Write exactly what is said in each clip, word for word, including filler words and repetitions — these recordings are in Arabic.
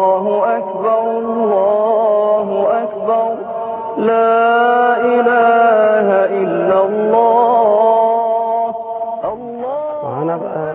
الله أكبر الله أكبر لا إله إلا الله الله معنا بقى.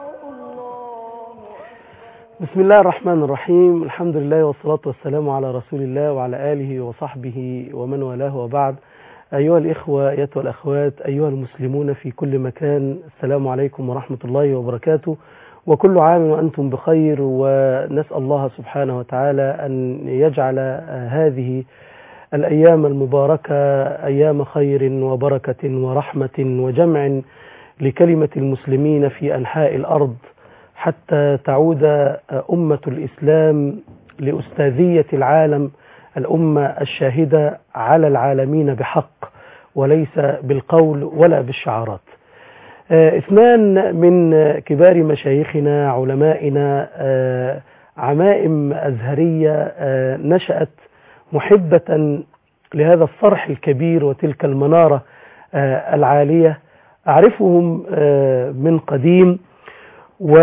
بسم الله الرحمن الرحيم، الحمد لله والصلاة والسلام على رسول الله وعلى آله وصحبه ومن والاه، وبعد. أيها الإخوة أيتها الأخوات أيها المسلمون في كل مكان، السلام عليكم ورحمة الله وبركاته، وكل عام وأنتم بخير. ونسأل الله سبحانه وتعالى أن يجعل هذه الأيام المباركة أيام خير وبركة ورحمة وجمع لكلمة المسلمين في أنحاء الأرض، حتى تعود أمة الإسلام لأستاذية العالم، الأمة الشاهدة على العالمين بحق وليس بالقول ولا بالشعارات. اثنان من كبار مشايخنا علمائنا، عمائم أزهرية نشأت محبة لهذا الصرح الكبير وتلك المنارة العالية، أعرفهم من قديم، و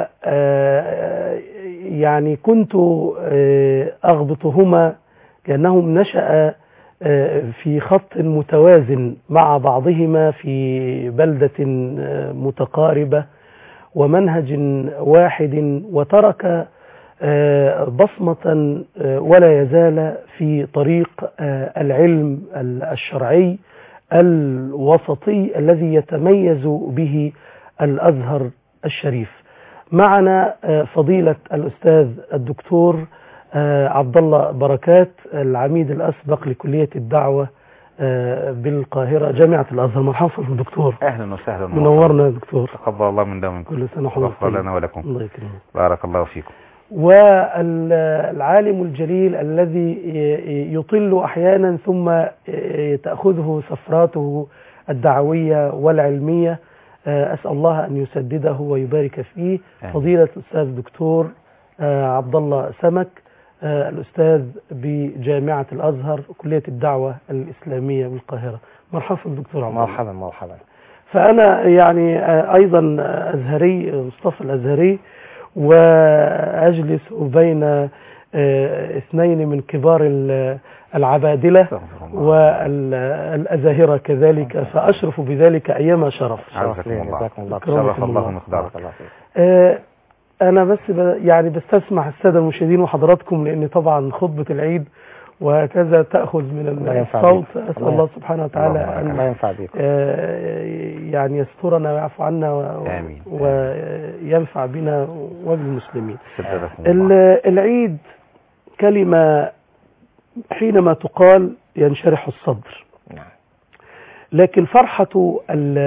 يعني كنت أغبطهما لأنهم نشأ في خط متوازن مع بعضهما في بلدة متقاربة ومنهج واحد، وترك بصمة ولا يزال في طريق العلم الشرعي الوسطي الذي يتميز به الأزهر الشريف. معنا فضيلة الأستاذ الدكتور عبد الله بركات، العميد الأسبق لكلية الدعوة بالقاهرة جامعة الأزهر. مرحبا دكتور. أهلا وسهلا، منورنا يا دكتور. تقبل الله من دامكم. كل سنة وحضرتك غفر لنا ولكم. الله يكرمك. بارك الله فيكم. والعالم الجليل الذي يطل أحيانا ثم تأخذه سفراته الدعوية والعلمية، أسأل الله أن يسدده ويبارك فيه، فضيلة الأستاذ الدكتور عبد الله سمك، الأستاذ بجامعة الأزهر كلية الدعوة الإسلامية بالقاهرة. مرحبا دكتور عبد الله. مرحبا مرحبا. فأنا يعني أيضا أزهري، مصطفى الأزهري، وأجلس بين اثنين من كبار العبادلة والأزاهرة كذلك، فأشرف بذلك أيما شرف. شرف الله. شرف الله مقدارك. أنا بس يعني بستسمح السادة المشاهدين وحضراتكم، لأن طبعا خطبة العيد وهكذا تأخذ من الصوت. أسأل الله سبحانه وتعالى أن يعني يسترنا ويعفو عنا وينفع بنا وبالمسلمين. العيد كلمة حينما تقال ينشرح الصدر، لكن فرحة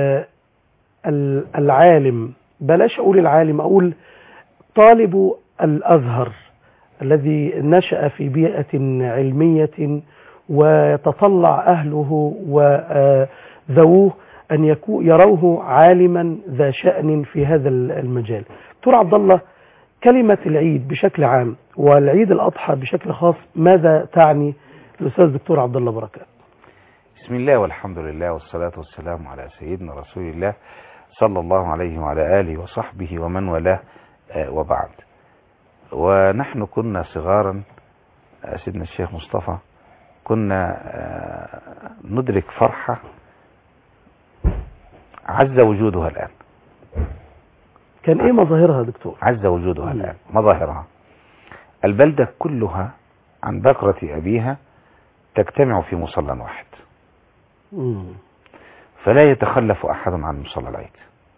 العالم، بلاش أقول العالم، أقول طالب الأزهر الذي نشأ في بيئة علمية ويتطلع أهله وذووه أن يروه عالما ذا شأن في هذا المجال. دكتور عبد الله، كلمة العيد بشكل عام والعيد الأضحى بشكل خاص ماذا تعني الأستاذ الدكتور عبد الله بركات؟ بسم الله والحمد لله والصلاة والسلام على سيدنا رسول الله صلى الله عليه وعلى آله وصحبه ومن والاه، وبعد. ونحن كنا صغارا سيدنا الشيخ مصطفى، كنا ندرك فرحة عز وجودها الآن. كان ايه مظاهرها دكتور؟ عز وجودها الآن. مظاهرها البلدة كلها عن بكرة أبيها تجتمع في مصلى واحد، فلا يتخلف أحد عن مصلى العيد،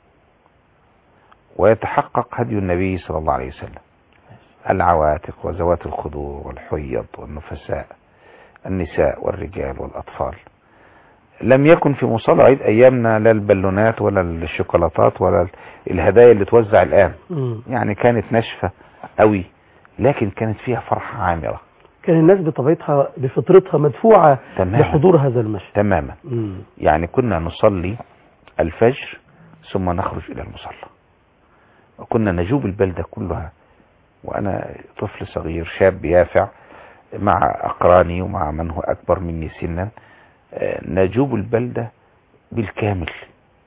ويتحقق هدي النبي صلى الله عليه وسلم. العواتق وذوات الخدور والحيض والنفساء، النساء والرجال والأطفال. لم يكن في مصلى العيد أيامنا لا البالونات ولا الشوكولاتات ولا الهدايا اللي توزع الآن. يعني كانت ناشفة قوي، لكن كانت فيها فرحة عامرة. كان الناس بطبيعتها بفطرتها مدفوعة لحضور هذا المشهد تماما. مم. يعني كنا نصلي الفجر ثم نخرج إلى المصلى، وكنا نجوب البلدة كلها، وأنا طفل صغير شاب يافع مع أقراني ومع من هو أكبر مني سنا، نجوب البلدة بالكامل،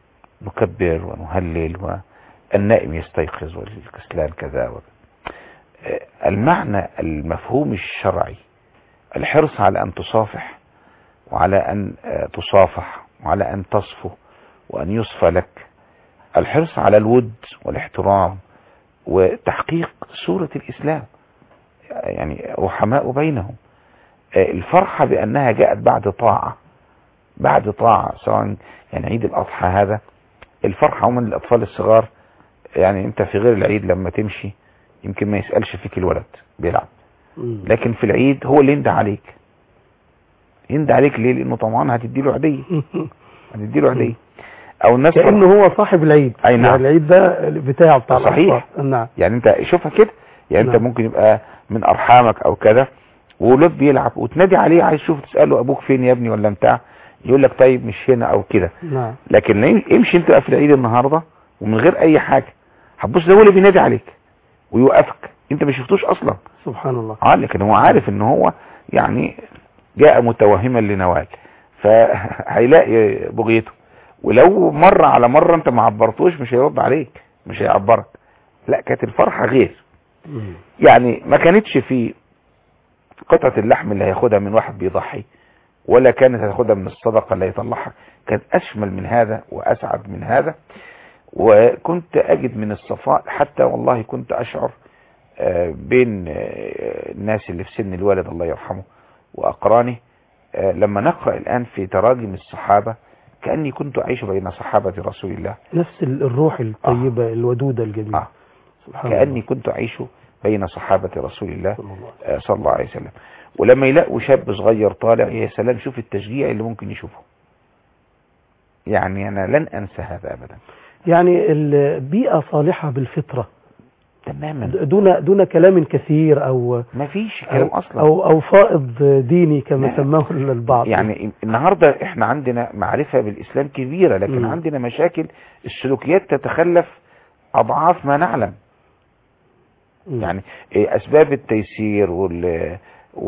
نكبر ونهلل والنائم يستيقظ والكسلان كذا. المعنى المفهوم الشرعي الحرص على أن تصافح وعلى أن تصافح وعلى أن تصفو وأن يصفى لك، الحرص على الود والاحترام وتحقيق صورة الإسلام، يعني رحماء بينهم، الفرحة بأنها جاءت بعد طاعة بعد طاعة سواء يعني عيد الأضحى هذا الفرحة ومن الأطفال الصغار، يعني أنت في غير العيد لما تمشي يمكن ما يسألش فيك الولد بيلعب، لكن في العيد هو اللي يندى عليك يندى عليك ليه؟ لأنه طبعا هتديله عيدية هتديله عيدية أو الناس كأنه هو صاحب العيد. أي نعم. يعني العيد ده بتاعه بتاع صحيح. نعم. يعني أنت شوفها كده، يعني نعم. أنت ممكن يبقى من أرحامك أو كذا وولد بيلعب وتنادي عليه عايز تشوف تسأله أبوك فين يا ابني ولا بتاع، يقول لك طيب مش هنا أو كده. نعم. لكن امشي أنت في العيد النهاردة ومن غير أي حاجة هتبص ده هو اللي بينادي عليك ويوقفك، أنت ما شفتوش أصلا. سبحان الله. اه لكن هو عارف ان هو يعني جاء متوهما لنوال فهيلاقي بغيته، ولو مرة على مرة انت ما عبرتوش مش هيرد عليك مش هيعبرك. لا كانت الفرحة غير، يعني ما كانتش في قطعة اللحم اللي هياخدها من واحد بيضحي ولا كانت هياخدها من الصدقة اللي هيطلعها، كانت اشمل من هذا واسعد من هذا. وكنت اجد من الصفاء حتى والله كنت اشعر بين الناس اللي في سن الوالد الله يرحمه وأقرانه لما نقرأ الآن في تراجم الصحابة كأني كنت أعيش بين صحابة رسول الله، نفس الروح الطيبة. آه. الودودة الجميلة. آه. سبحان كأني الله. كنت أعيش بين صحابة رسول الله صلى الله عليه وسلم. ولما يلاقوا شاب صغير طالع يا سلام شوف التشجيع اللي ممكن يشوفه، يعني أنا لن أنسى هذا أبدا. يعني البيئة صالحة بالفطرة تماما دون دون كلام كثير او ما فيش كلام أو اصلا او او فائض ديني كما سماه البعض. يعني النهارده احنا عندنا معرفة بالاسلام كبيرة لكن م. عندنا مشاكل السلوكيات تتخلف اضعاف ما نعلم. م. يعني اسباب التيسير وال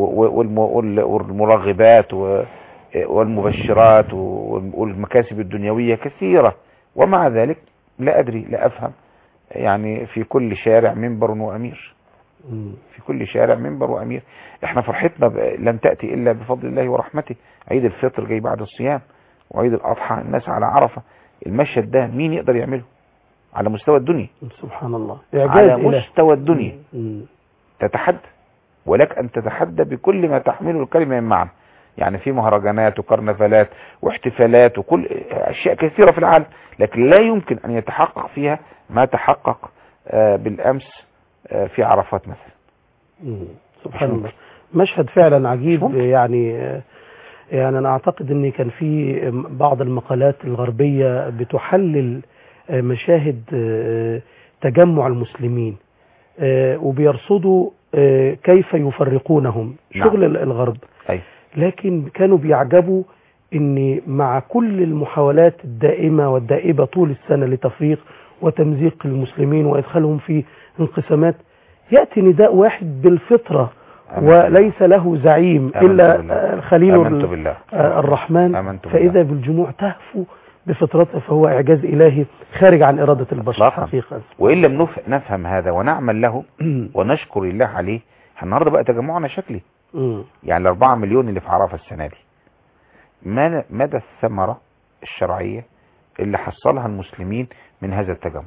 والمرغبات والمبشرات والمكاسب الدنيوية كثيرة، ومع ذلك لا ادري لا افهم. يعني في كل شارع منبر وأمير، في كل شارع منبر وأمير. احنا فرحتنا لم تأتي إلا بفضل الله ورحمته. عيد الفطر جاي بعد الصيام وعيد الأضحى الناس على عرفة، المشهد ده مين يقدر يعمله على مستوى الدنيا؟ سبحان الله على مستوى الدنيا. مم. تتحدى ولك أن تتحدى بكل ما تحمله الكلمة من معنى. يعني في مهرجانات وكرنفالات واحتفالات وكل أشياء كثيرة في العالم، لكن لا يمكن أن يتحقق فيها ما تحقق بالأمس في عرفات مثلا. سبحان الله، مشهد فعلا عجيب. يعني يعني أنا أعتقد أن كان في بعض المقالات الغربية بتحلل مشاهد تجمع المسلمين وبيرصدوا كيف يفرقونهم. شغل نعم. الغرب. أي. لكن كانوا بيعجبوا ان مع كل المحاولات الدائمة والدائبة طول السنة لتفريق وتمزيق المسلمين وادخالهم في انقسامات، يأتي نداء واحد بالفطرة وليس له زعيم إلا خليل الرحمن، فإذا بالجموع تهفو بفطرته، فهو إعجاز إلهي خارج عن إرادة البشر حقيقة. وإن لم نفهم هذا ونعمل له ونشكر الله عليه، النهاردة بقى تجمعنا شكلي. يعني الأربعة مليون اللي في عرفة السنة دي مدى الثمرة الشرعية اللي حصلها المسلمين من هذا التجمع؟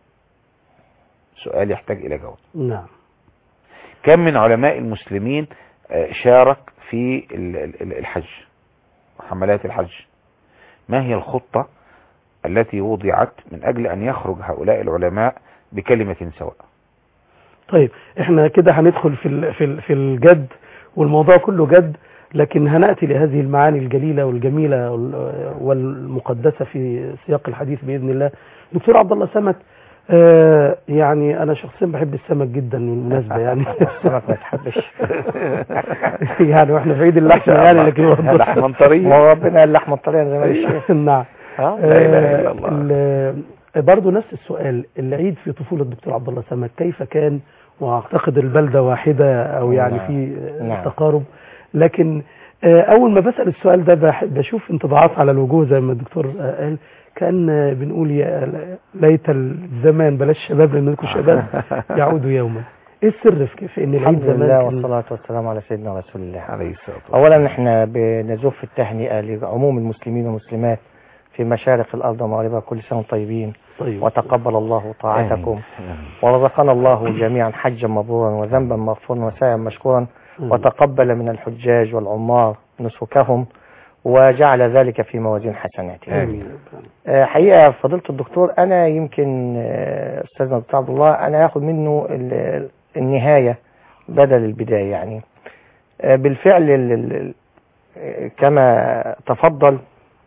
سؤال يحتاج إلى جواب. نعم. كم من علماء المسلمين شارك في الحج وحملات الحج؟ ما هي الخطة التي وضعت من أجل أن يخرج هؤلاء العلماء بكلمة سواء؟ طيب احنا كده هندخل في في الجد، والموضوع كله جد، لكن هنأتي لهذه المعاني الجليلة والجميلة والمقدسة في سياق الحديث بإذن الله. دكتور عبد الله سمك، آه يعني أنا شخصيا بحب السمك جدا بالمناسبة. يعني السمك ما تحبش يعني واحنا في عيد اللحمة يعني، لكن لحمة طرية، هو ربنا قال لحمة طرية زي ما الشيخ. نعم. لا إله إلا الله. برضه نفس السؤال، العيد في طفولة الدكتور عبد الله سمك كيف كان؟ واعتقد البلدة واحدة او يعني في نعم. تقارب، لكن اول ما بسأل السؤال ده بشوف انطباعات على الوجوه زي ما الدكتور قال، كان بنقول يا ليت الزمان بلاش شباب لانكم شباب يعودوا يوما. ايه السر في في ان العيد الحمد زمان لله كان- والصلاة والسلام على سيدنا رسول الله. عليه الصلاة والسلام. أولا احنا بنزف التهنئة لعموم المسلمين والمسلمات في مشارق الأرض ومغاربها، كل سنة وانتم طيبين، طيب وتقبل الله طاعتكم، آمين. ورزقنا الله جميعا حجا مبرورا وذنبا مغفورا وسعيا مشكورا، مم. وتقبل من الحجاج والعمار نسكهم وجعل ذلك في موازين حسناتهم. امين. آه، حقيقة فضيلة الدكتور، أنا يمكن آه، أستاذنا الدكتور عبد الله أنا هاخد منه ال- النهاية بدل البداية. يعني آه، بالفعل ال- ال- آه، كما تفضل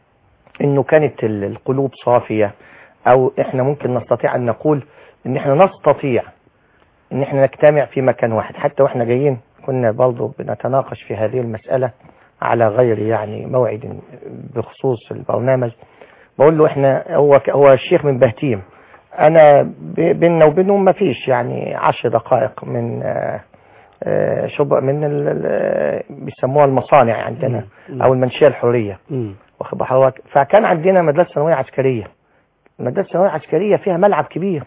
إنه كانت ال- القلوب صافية، أو إحنا ممكن نستطيع أن نقول إن إحنا نستطيع إن إحنا نجتمع في مكان واحد. حتى وإحنا جايين كنا برضه بنتناقش في هذه المسألة على غير يعني موعد بخصوص البرنامج. بقول له احنا هو ك- هو الشيخ من بهتيم، انا ب- بيننا وبينهم ما فيش يعني عشر دقائق من آه، آه، شبه من ال- ال- بيسموها المصانع عندنا مم. او المنشيه الحريه، مم. واخد بال حضرتك. فكان عندنا مدرسه ثانويه عسكريه، المدرسه الثانويه العسكريه فيها ملعب كبير،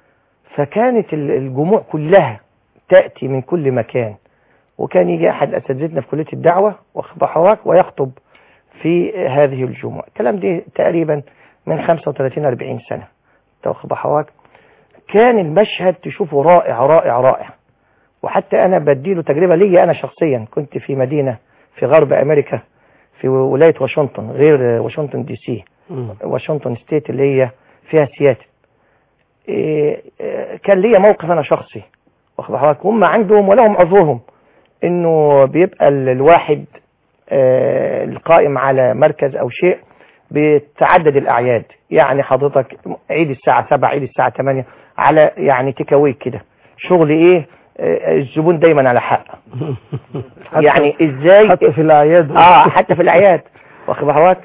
فكانت ال- الجموع كلها تاتي من كل مكان، وكان يجي احد اساتذتنا في كليه الدعوه واخد بال حضرتك ويخطب في هذه الجمعة. الكلام دي تقريبا من خمسة وثلاثين أربعين سنة، واخد بال حضرتك. كان المشهد تشوفه رائع رائع رائع. وحتى أنا بديله تجربة لي أنا شخصيا، كنت في مدينة في غرب أمريكا في ولاية واشنطن، غير واشنطن دي سي، مم. واشنطن ستيت اللي هي فيها سياتل. إيه، إيه، كان ليا موقف أنا شخصي، واخد بال حضرتك. هم عندهم ولهم عذرهم إنه بيبقى ال- الواحد آه، القائم على مركز او شيء بتعدد الاعياد. يعني حضرتك عيد الساعة سبعة، عيد الساعة ثمانية، على يعني تكاوي كده شغل ايه، آه، الزبون دايما على حق. حتى- يعني ازاي حتى في الاعياد. اه حتى في الاعياد، واخد بال حضرتك.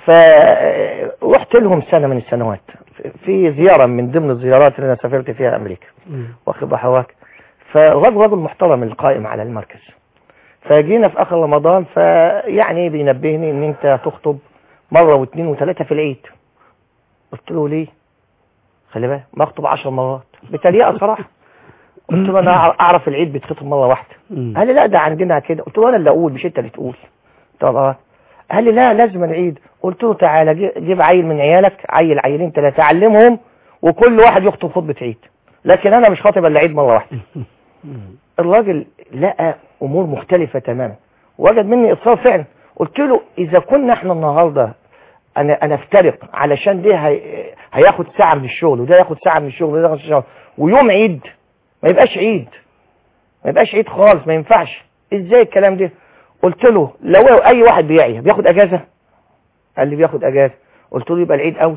فرحت لهم سنة من السنوات في زيارة من ضمن الزيارات اللي انا سافرت فيها امريكا، مم. واخد بال حضرتك. فالراجل رجل محترم القائم على المركز، فجينا في اخر رمضان فيعني بينبهني ان انت تخطب مره واثنين وثلاثه في العيد. قلت له ليه؟ خلي بالك ما اخطب عشر مرات بتريقه صراحه. قلت له انا اعرف العيد بيتخطب مره واحده. مم. قال لي لا ده عندنا كده. قلت له انا اللي اقول مش انت اللي تقول. طب قال لي لا لازم العيد. قلت له تعالى جي- جيب عيل من عيالك، عيل عيلين ثلاثه، تعلمهم وكل واحد يخطب خطبه عيد، لكن انا مش خاطب الا عيد مره واحده. مم. الراجل لقى امور مختلفة تماما، وجد مني اصرار فعلا. قلت له اذا كنا احنا النهاردة انا انا افترق علشان ده هي هياخد ساعة من الشغل وده ياخد ساعة من الشغل وده ياخد ساعة، ويوم عيد ما يبقاش عيد، ما يبقاش عيد خالص، ما ينفعش. ازاي الكلام ده؟ قلت له لو اي واحد بيعيا بياخد اجازة؟ قال لي بياخد اجازة. قلت له يبقى العيد اولى.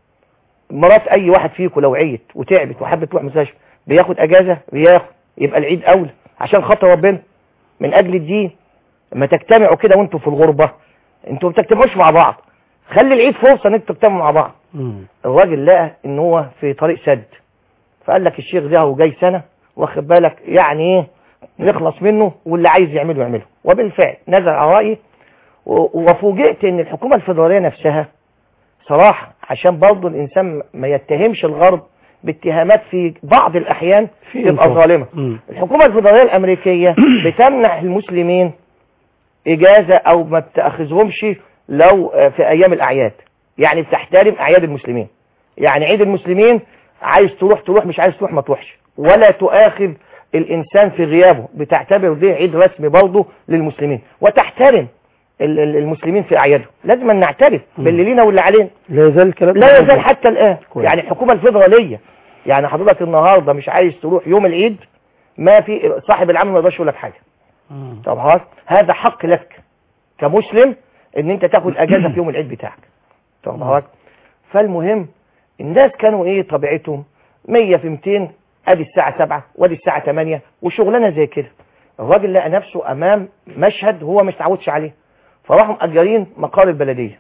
مرات اي واحد فيكم لو عيت وتعبت وحبت تروح مستشفى بياخد اجازة؟ بياخد. يبقى العيد اولى عشان خاطر ربنا، من اجل الدين. لما تجتمعوا كده وانتوا في الغربة انتوا ما بتجتمعوش مع بعض، خلي العيد فرصة ان انتوا تجتمعوا مع بعض. مم. الراجل لقى ان هو في طريق سد، فقال لك الشيخ ده هو جاي سنة واخد بالك يعني ايه نخلص منه، واللي عايز يعمله يعمله. وبالفعل نزل على رأيي، و- وفوجئت ان الحكومة الفيدرالية نفسها صراحة عشان برضه الانسان ما يتهمش الغرب باتهامات في بعض الاحيان في تبقى إنصاف. ظالمة. مم. الحكومة الفيدرالية الامريكية بتمنح المسلمين اجازة او ما بتاخذهمش لو آه، في ايام الاعياد، يعني بتحترم اعياد المسلمين. يعني عيد المسلمين عايز تروح تروح، مش عايز تروح ما تروحش، ولا تؤاخذ الانسان في غيابه، بتعتبر ده عيد رسمي برضه للمسلمين، وتحترم ال- ال- المسلمين في اعيادهم. لازم نعترف باللي لينا واللي علينا. لا يزال الكلام لا يزال حتى الآن. كويس. يعني الحكومة الفيدرالية، يعني حضرتك النهاردة مش عايز تروح يوم العيد، ما في صاحب العمل ما يقدرش يقول لك حاجة. مم. طب خلاص هذا حق لك كمسلم ان انت تاخد اجازة في يوم العيد بتاعك. طب خلاص. فالمهم الناس كانوا ايه طبيعتهم مية في ميتين، ادي الساعة سبعة وادي الساعة ثمانية وشغلانة زي كده. الراجل لقى نفسه امام مشهد هو مش تعودش عليه، فراحوا مأجرين مقر البلدية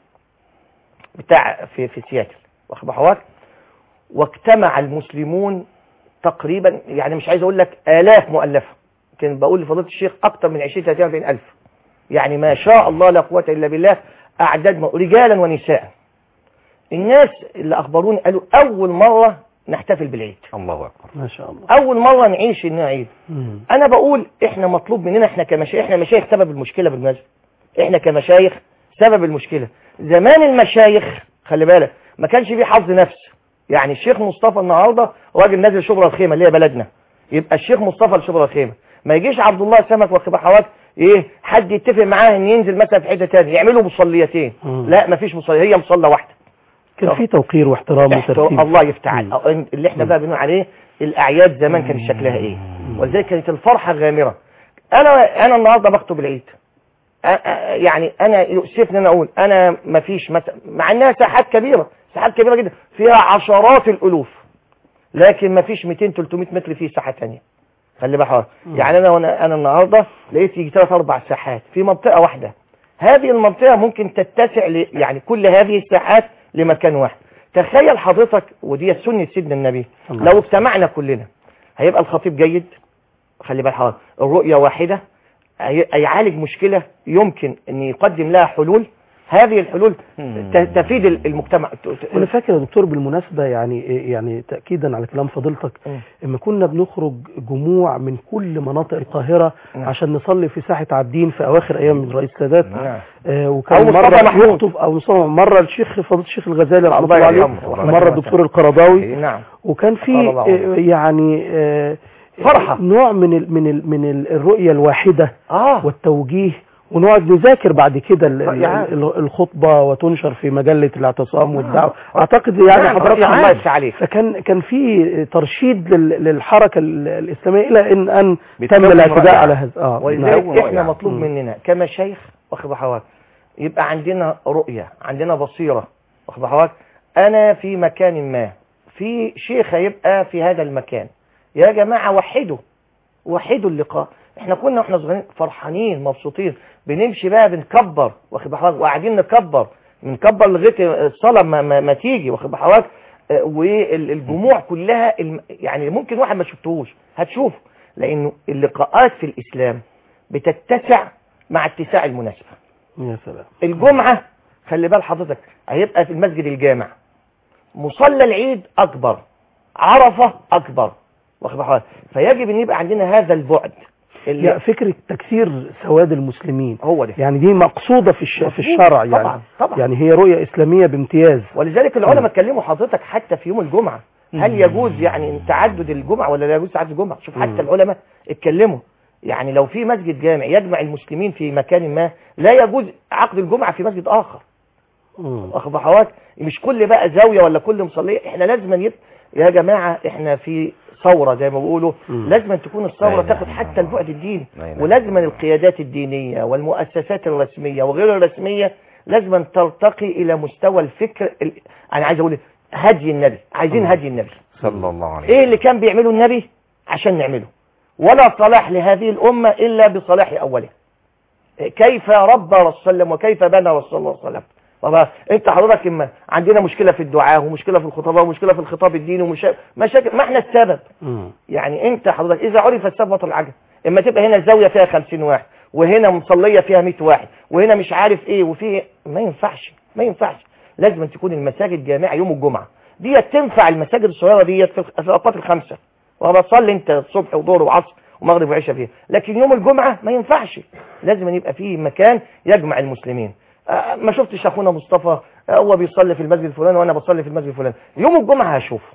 بتاع في في سياتل، واخد بالك. واجتمع المسلمون تقريبا، يعني مش عايز اقول لك آلاف مؤلفة، كان بقول لفضيلة الشيخ اكتر من عشرين ثلاثين أربعين ألف، يعني ما شاء الله لا قوة الا بالله، اعداد م- رجالا ونساء. الناس اللي اخبروني قالوا اول مرة نحتفل بالعيد. الله اكبر. ما شاء الله. اول مره نعيش انها عيد. مم. انا بقول احنا مطلوب مننا احنا كمشايخ، احنا مشايخ سبب المشكله بالمناسبه. احنا كمشايخ سبب المشكله. زمان المشايخ خلي بالك ما كانش فيه حظ نفس. يعني الشيخ مصطفى النهارده راجل نازل شبرا الخيمه اللي هي بلدنا، يبقى الشيخ مصطفى لشبرا الخيمه. ما يجيش عبد الله سمك واخد حوالي ايه حد يتفق معاه ان ينزل مثلا في حته ثانيه يعملوا مصليتين. مم. لا ما فيش مصليه، هي مصلى واحده. كان في توقير واحترام وترتيب. الله يفتح مم. عليك. اللي احنا بقى بنقول عليه الاعياد زمان كان شكلها ايه، ولذلك كانت الفرحه غامره. انا انا النهارده بخطب العيد، أ- أ- يعني انا يؤسفني ان اقول انا ما فيش مثلا، مع انها ساحات كبيره، ساحات كبيره جدا فيها عشرات الالوف، لكن ما فيش مئتين ثلاثمائة متر فيه ساحه ثانيه. خلي بالك يعني انا وانا انا النهارده لقيت يجي ثلاث اربع ساحات في منطقه واحده. هذه المنطقه ممكن تتسع ل... يعني كل هذه الساحات لمكان واحد. تخيل حضرتك، ودي سنه سيدنا النبي، لو اجتمعنا كلنا هيبقى الخطيب جيد، خلي بالك حضرتك، الرؤيه واحده، هي- هيعالج مشكله يمكن ان يقدم لها حلول. هذه الحلول ت- تفيد المجتمع. ت- ت- انا فاكر يا دكتور بالمناسبه يعني يعني تاكيدا على كلام فضيلتك، مم. اما كنا بنخرج جموع من كل مناطق القاهره نعم. عشان نصلي في ساحه عابدين في اواخر ايام الرئيس السادات. نعم. آه أو وكان مصطفى مره محمود. يخطب او مصطفى، مره الشيخ فضيله الشيخ الغزالي رحمه الله الله عليه، يرحمه. ومره الدكتور القرضاوي. نعم. وكان في قال الله آه يعني آه فرحة. نوع من ال من ال من ال الرؤيه الواحده اه والتوجيه، ونقعد نذاكر بعد كده ال- ال- يعني. ال- الخطبه وتنشر في مجله الاعتصام والدعوه. آه. اعتقد يعني نعم. حضرتك يعني الله عارف. يفتح عليك. فكان كان في ترشيد لل- للحركه ال- الاسلاميه الى ان ان تم بتكون الاعتداء رأيها. على هذا. اه ولذلك نعم. احنا مطلوب مم. مننا كمشايخ واخد بحوالك يبقى عندنا رؤية، عندنا بصيرة، واخد بحوالك. انا في مكان ما في شيخ هيبقى في هذا المكان، يا جماعة وحدوا وحدوا اللقاء. احنا كنا واحنا صغيرين فرحانين مبسوطين، بنمشي بقى بنكبر واخد بحوالك، وقاعدين نكبر بنكبر لغايه الصلاه ما, ما, ما تيجي واخد بحوالك. اه، والجموع كلها الم... يعني ممكن واحد ما شفتهوش هتشوفه، لانه اللقاءات في الاسلام بتتسع مع اتساع المناسبه. يا سلام. الجمعه خلي بال حضرتك هيبقى في المسجد الجامع، مصلى العيد اكبر، عرفه اكبر، واخد بحوالك. فيجب ان يبقى عندنا هذا البعد اللي يعني فكره تكثير سواد المسلمين، هو ده. يعني دي مقصوده في الش... في الشرع يعني. طبعا طبعا. يعني هي رؤيه اسلاميه بامتياز. ولذلك العلماء اتكلموا حضرتك حتى في يوم الجمعة، هل يجوز يعني تعدد الجمعة ولا لا يجوز تعدد الجمعة؟ شوف حتى العلماء اتكلموا، يعني لو في مسجد جامع يجمع المسلمين في مكان ما لا يجوز عقد الجمعة في مسجد آخر. مم. واخد بحوالك، مش كل بقى زاوية ولا كل مصلية. احنا لازم يب... يا جماعة احنا في ثورة زي ما بيقولوا، مم. لازم تكون الثورة لا تاخد إله حتى إلا البعد الله. الديني، لا إله إلا ولازم الله. القيادات الدينية والمؤسسات الرسمية وغير الرسمية لازم ترتقي إلى مستوى الفكر ال... أنا عايز أقول هدي النبي، عايزين هدي النبي. صلى الله عليه إيه اللي كان بيعمله النبي عشان نعمله؟ ولا صلاح لهذه الأمة إلا بصلاح أوله. كيف ربى رسول الله وسلم وكيف بنى رسول الله صلى الله عليه وسلم. طبعا انت حضرتك اما عندنا مشكله في الدعاء ومشكله في الخطباء ومشكله في الخطاب الديني ومشاكل، ما احنا السبب. مم. يعني انت حضرتك اذا عرف السبب بطل العجب. اما تبقى هنا الزاويه فيها خمسين واحد وهنا مصليه فيها مئة واحد وهنا مش عارف ايه وفي، ما ينفعش ما ينفعش. لازم تكون المساجد جامعه يوم الجمعه، دي تنفع المساجد الصغيره دي في الاوقات الخمسه، وبتصلي انت الصبح وظهر وعصر ومغرب وعشاء فيها، لكن يوم الجمعه ما ينفعش. لازم يبقى فيه مكان يجمع المسلمين. آه ما شفتش اخونا مصطفى آه هو بيصلي في المسجد الفلاني وانا بصلي في المسجد الفلاني، يوم الجمعه هشوفه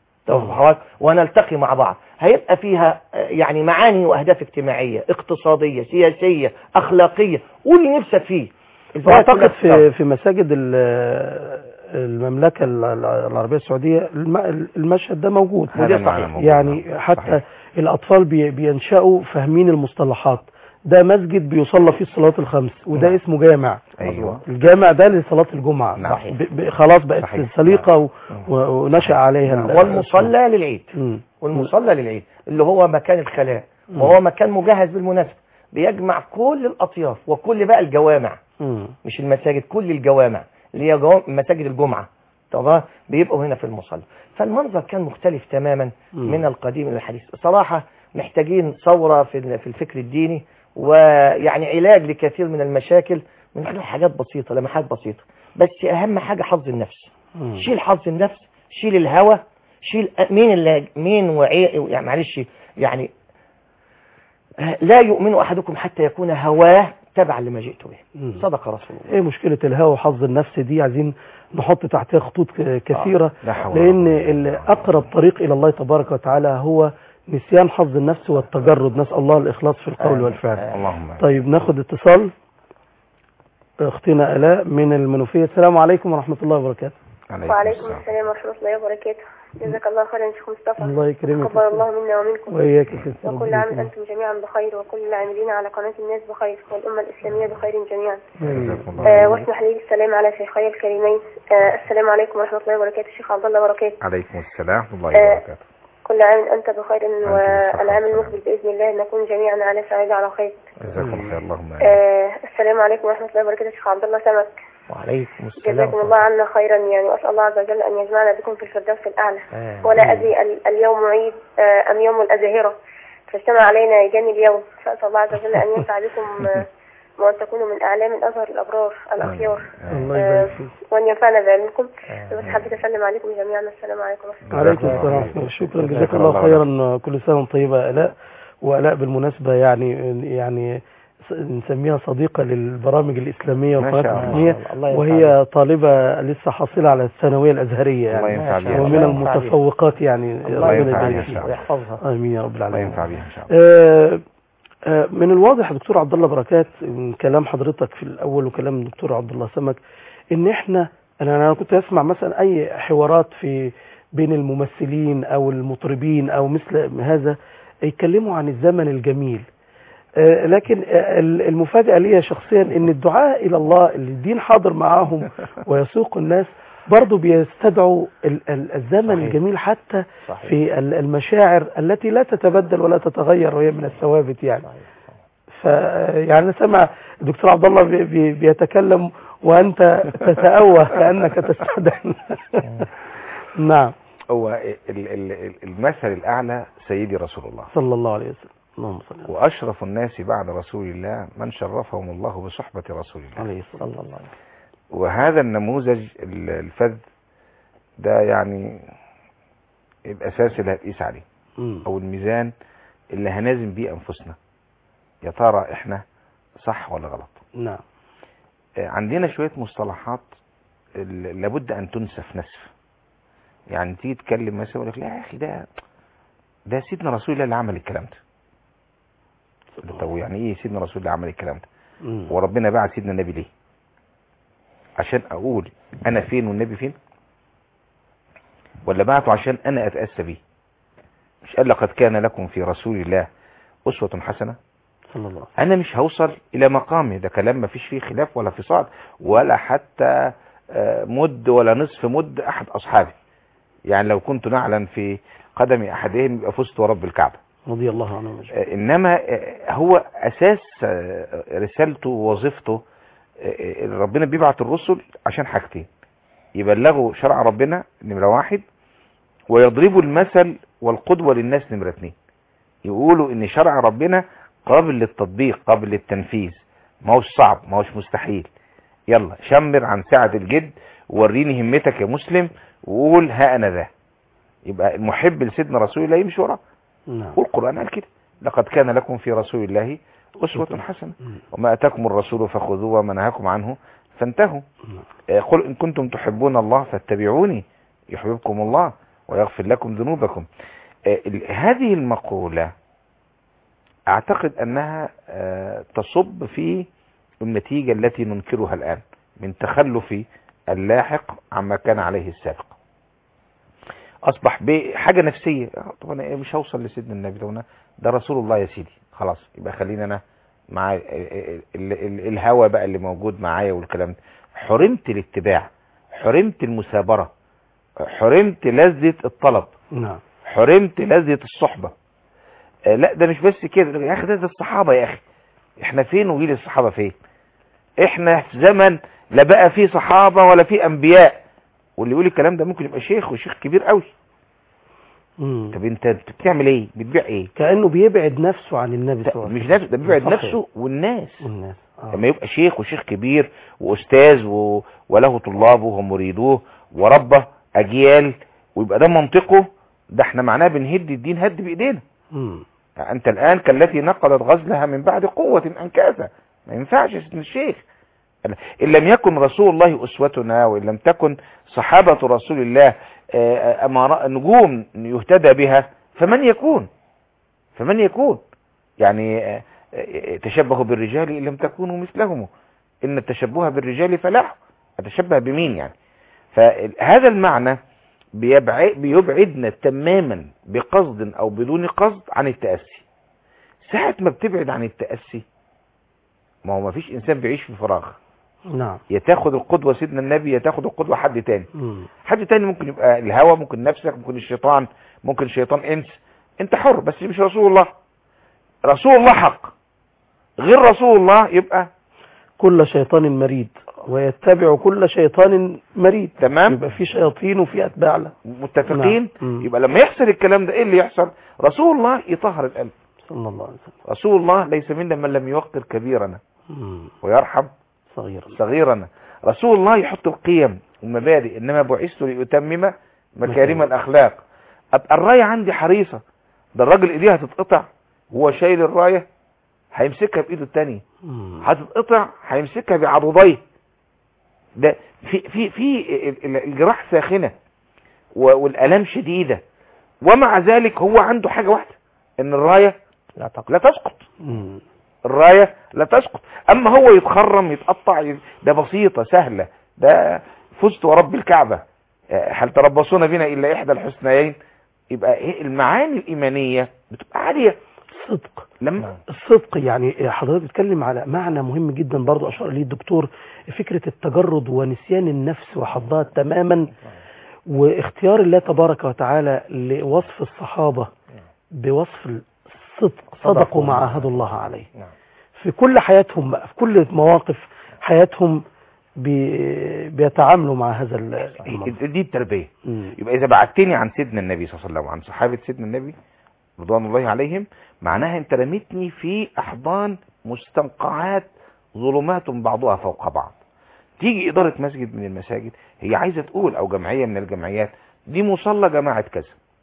ونلتقي مع بعض، هيبقى فيها آه يعني معاني واهداف اجتماعيه اقتصاديه سياسيه اخلاقيه، قول لي نفسك فيه. واعتقد في في مساجد ال- المملكه العربيه السعوديه الم- المشهد ده موجود. هذا المعنى موجود. يعني حتى صحيح. الاطفال بي- بينشأوا فاهمين المصطلحات. ده مسجد بيصلى فيه الصلوات الخمس وده نعم. اسمه جامع. أيوة. الجامع ده لصلاة الجمعة. نعم. ب- ب- خلاص بقت صحيح. سليقة و- نعم. و- ونشأ عليها ال- والمصلى للعيد مم. والمصلى للعيد اللي هو مكان الخلاء، وهو مكان مجهز بالمناسبة بيجمع كل الأطياف وكل بقى الجوامع، مم. مش المساجد، كل الجوامع اللي هي جو- مساجد الجمعة طبعا بيبقوا هنا في المصلى. فالمنظر كان مختلف تماما مم. من القديم إلى الحديث. صراحة محتاجين ثورة في في الفكر الديني، ويعني علاج لكثير من المشاكل من خلال حاجات بسيطة لمحات بسيطة، بس أهم حاجة حظ النفس. مم. شيل حظ النفس، شيل الهوى، شيل مين اللي مين وعي يعني معلش يعني لا يؤمن احدكم حتى يكون هواه تبعا لما جئت به. صدق رسول الله. ايه مشكله الهوى وحظ النفس دي؟ عايزين نحط تحتها خطوط كثيره، آه. لان اقرب طريق الى الله تبارك وتعالى هو نسيان حظ النفس والتجرد. نسال الله الاخلاص في القول والفعل. اللهم. طيب ناخد اتصال. اختنا الاء من المنوفيه. السلام عليكم ورحمه الله وبركاته. وعليكم السلام ورحمه الله وبركاته. جزاك الله خيرا يا شيخ مصطفى. الله يكرمك. تقبل الله منا ومنكم. وإياك يا ستي. وكل عام أنتم جميعا بخير، وكل العاملين على قناة الناس بخير، والأمة الإسلامية بخير جميعا. آه واسمح لي السلام على شيخي الكريمين. آه السلام عليكم ورحمة الله وبركاته. الشيخ عبد الله وبركاته. عليكم السلام ورحمة الله وبركاته. آه كل عام أنت بخير، والعام المقبل بإذن الله نكون جميعا على سعادة على خير. جزاكم خير. اللهم. آه السلام عليكم ورحمة الله وبركاته. الشيخ عبد الله سمك. وعليكم السلام. جزاكم الله عنا خيرا يعني، وأسأل الله عز وجل أن يجمعنا بكم في الفردوس الأعلى. آه. ولا أدري ال- اليوم عيد آه أم يوم الأزهرة، فاجتمع علينا يجاني اليوم، فأسأل الله عز وجل أن ينفع بكم آه وأن تكونوا من أعلام الأزهر الأبرار الأخيار، الله آه يبارك فيك. وأن ينفعنا بعلمكم. آه. بس حبيت أسلم عليكم جميعا. السلام عليكم ورحمة الله. عليكم السلام ورحمة الله. شكرا جزاك الله خيرا. كل سنة وانت طيبة آلاء. وآلاء بالمناسبة يعني يعني نسميها صديقة للبرامج الإسلامية والقناة الإسلامية، وهي طالبة لسه حاصلة على الثانوية الأزهرية يعني، ومن المتفوقات يعني. الله ينفع بها ويحفظها. آمين يا رب العالمين. الله ينفع بها إن شاء الله. آه من الواضح دكتور عبد الله بركات من كلام حضرتك في الأول وكلام الدكتور عبد الله سمك إن إحنا أنا أنا كنت أسمع مثلا أي حوارات في بين الممثلين أو المطربين أو مثل هذا يتكلموا عن الزمن الجميل، آه لكن آه المفاجأة لي شخصيا إن الدعاء إلى الله اللي الدين حاضر معاهم ويسوق الناس برضو بيستدعوا الزمن صحيح. الجميل حتى صحيح. في المشاعر التي لا تتبدل ولا تتغير وهي من الثوابت يعني. فيعني سمع الدكتور عبد الله بي بي بيتكلم وأنت تتأوه كأنك تستدعي. نعم. هو المثل الأعلى سيدي رسول الله صلى الله عليه وسلم. اللهم صل عليه وسلم. وأشرف الناس بعد رسول الله من شرفهم الله بصحبة رسول الله عليه الصلاة والسلام. وهذا النموذج الفذ ده يعني الأساس اللي هتقيس عليه م. أو الميزان اللي هنازم بيه أنفسنا، يا ترى إحنا صح ولا غلط. نعم. عندنا شوية مصطلحات لابد أن تنسف نسف. يعني تيجي تتكلم مثلا يقول لك لا يا أخي ده ده سيدنا رسول الله اللي عمل الكلام ده. طب يعني إيه سيدنا رسول الله عمل الكلام ده؟ م. وربنا بعت سيدنا النبي ليه؟ عشان اقول انا فين والنبي فين، ولا بعته عشان انا اتأسى بيه؟ مش قال لقد كان لكم في رسول الله اسوة حسنة؟ صلى الله. انا مش هوصل الى مقامه، ده كلام ما فيش فيه خلاف ولا فصال ولا حتى مد ولا نصف مد احد اصحابي. يعني لو كنت نعلم في قدم احدهم يبقى فزت ورب الكعبة رضي الله عنه. انما هو اساس رسالته ووظيفته ربنا بيبعت الرسل عشان حاجتين: يبلغوا شرع ربنا نمرة واحد، ويضربوا المثل والقدوة للناس نمرة اتنين. يقولوا ان شرع ربنا قابل للتطبيق قابل للتنفيذ، ما هوش صعب ما هوش مستحيل. يلا شمر عن سعة الجد ووريني همتك يا مسلم وقول ها انا ذا. يبقى المحب لسيدنا رسول الله يمشي وراه. والقرآن قال كده: لقد كان لكم في رسول الله أسوة حسنة وما أتاكم الرسول فخذوه وما نهاكم عنه فانتهوا. قل إن كنتم تحبون الله فاتبعوني يحببكم الله ويغفر لكم ذنوبكم. هذه المقولة أعتقد أنها تصب في النتيجة التي ننكرها الآن من تخلف اللاحق عما كان عليه السابق. أصبح بحاجة نفسية: طب أنا مش هوصل لسيدنا النبي ده, ده رسول الله يا سيدي، خلاص يبقى خلينا أنا مع الهوى بقى اللي موجود معايا والكلام ده. حرمت الاتباع، حرمت المثابرة، حرمت لذة الطلب، نعم، حرمت لذة الصحبة. آه لا ده مش بس كده يا أخي، ده, ده الصحابة يا أخي. احنا فين وجيل الصحابة فين؟ احنا في زمن لا بقى فيه صحابة ولا فيه أنبياء. واللي يقول الكلام ده ممكن يبقى شيخ وشيخ كبير قوي. مم. طب انت بتعمل ايه؟ بتبيع ايه؟ كأنه بيبعد نفسه عن النبي صلى الله عليه وسلم. مش نفسه، ده بيبعد نفسه والناس. والناس آه. لما يبقى شيخ وشيخ كبير وأستاذ و... وله طلابه ومريدوه وربه أجيال ويبقى ده منطقه، ده احنا معناه بنهد الدين هد بايدينا. مم. يعني انت الان كالتي نقضت غزلها من بعد قوة انكاثا، ما ينفعش اسم الشيخ. ان لم يكن رسول الله اسوتنا، وان لم تكن صحابة رسول الله امارة نجوم يهتدى بها، فمن يكون فمن يكون يعني تشبهوا بالرجال ان لم تكونوا مثلهم، ان التشبه بالرجال فلاح. اتشبه بمين يعني؟ فهذا المعنى بيبعدنا تماما بقصد او بدون قصد عن التأسي. ساعة ما بتبعد عن التأسي، ما هو ما فيش انسان بيعيش في فراغ. نعم. يا تاخد القدوة سيدنا النبي، يا تاخد القدوة حد تاني. مم. حد تاني ممكن يبقى الهوى، ممكن نفسك، ممكن الشيطان، ممكن شيطان انس، انت حر، بس مش رسول الله. رسول الله حق، غير رسول الله يبقى كل شيطان مريد ويتبع كل شيطان مريد. تمام. يبقى في شياطين وفي اتباع له. متفقين. نعم. يبقى لما يحصل الكلام ده ايه اللي يحصل؟ رسول الله يطهر القلب. صلى الله عليه وسلم. رسول الله ليس منا من لم يوقر كبيرنا مم. ويرحم صغيرا صغيرنا. رسول الله يحط القيم والمبادئ، انما بعثت لأتمم مكارم الاخلاق. ابقى الرايه عندي حريصه، ده الراجل ايديها هتتقطع وهو شايل الرايه، هيمسكها بايده الثانيه، هتتقطع هيمسكها بعضديه. ده في في في الجراح ساخنه والالام شديده، ومع ذلك هو عنده حاجه واحده، ان الرايه لا تقل. لا تسقط. مم. الرايه لا تسقط. اما هو يتخرم يتقطع، ده بسيطه سهله، ده فزت ورب الكعبه، هل تربصون بنا الا احدى الحسنيين. يبقى المعاني الايمانيه بتبقى عاليه. صدق. لما الصدق يعني حضرتك بتتكلم على معنى مهم جدا برضو اشار اليه الدكتور، فكرة التجرد ونسيان النفس وحظها تماما، واختيار الله تبارك وتعالى لوصف الصحابة بوصف الصدق، صدقوا ما عاهدوا الله عليه في كل حياتهم بقى، في كل مواقف حياتهم بي بيتعاملوا مع هذا المنظر. دي التربية. يبقى إذا بعتني عن سيدنا النبي صلى الله عليه وسلم وعن صحابة سيدنا النبي رضوان الله عليهم، معناها انت رميتني في أحضان مستنقعات ظلمات بعضها فوق بعض. تيجي إدارة مسجد من المساجد هي عايزة تقول، أو جمعية من الجمعيات، دي مصلى جماعة كذا،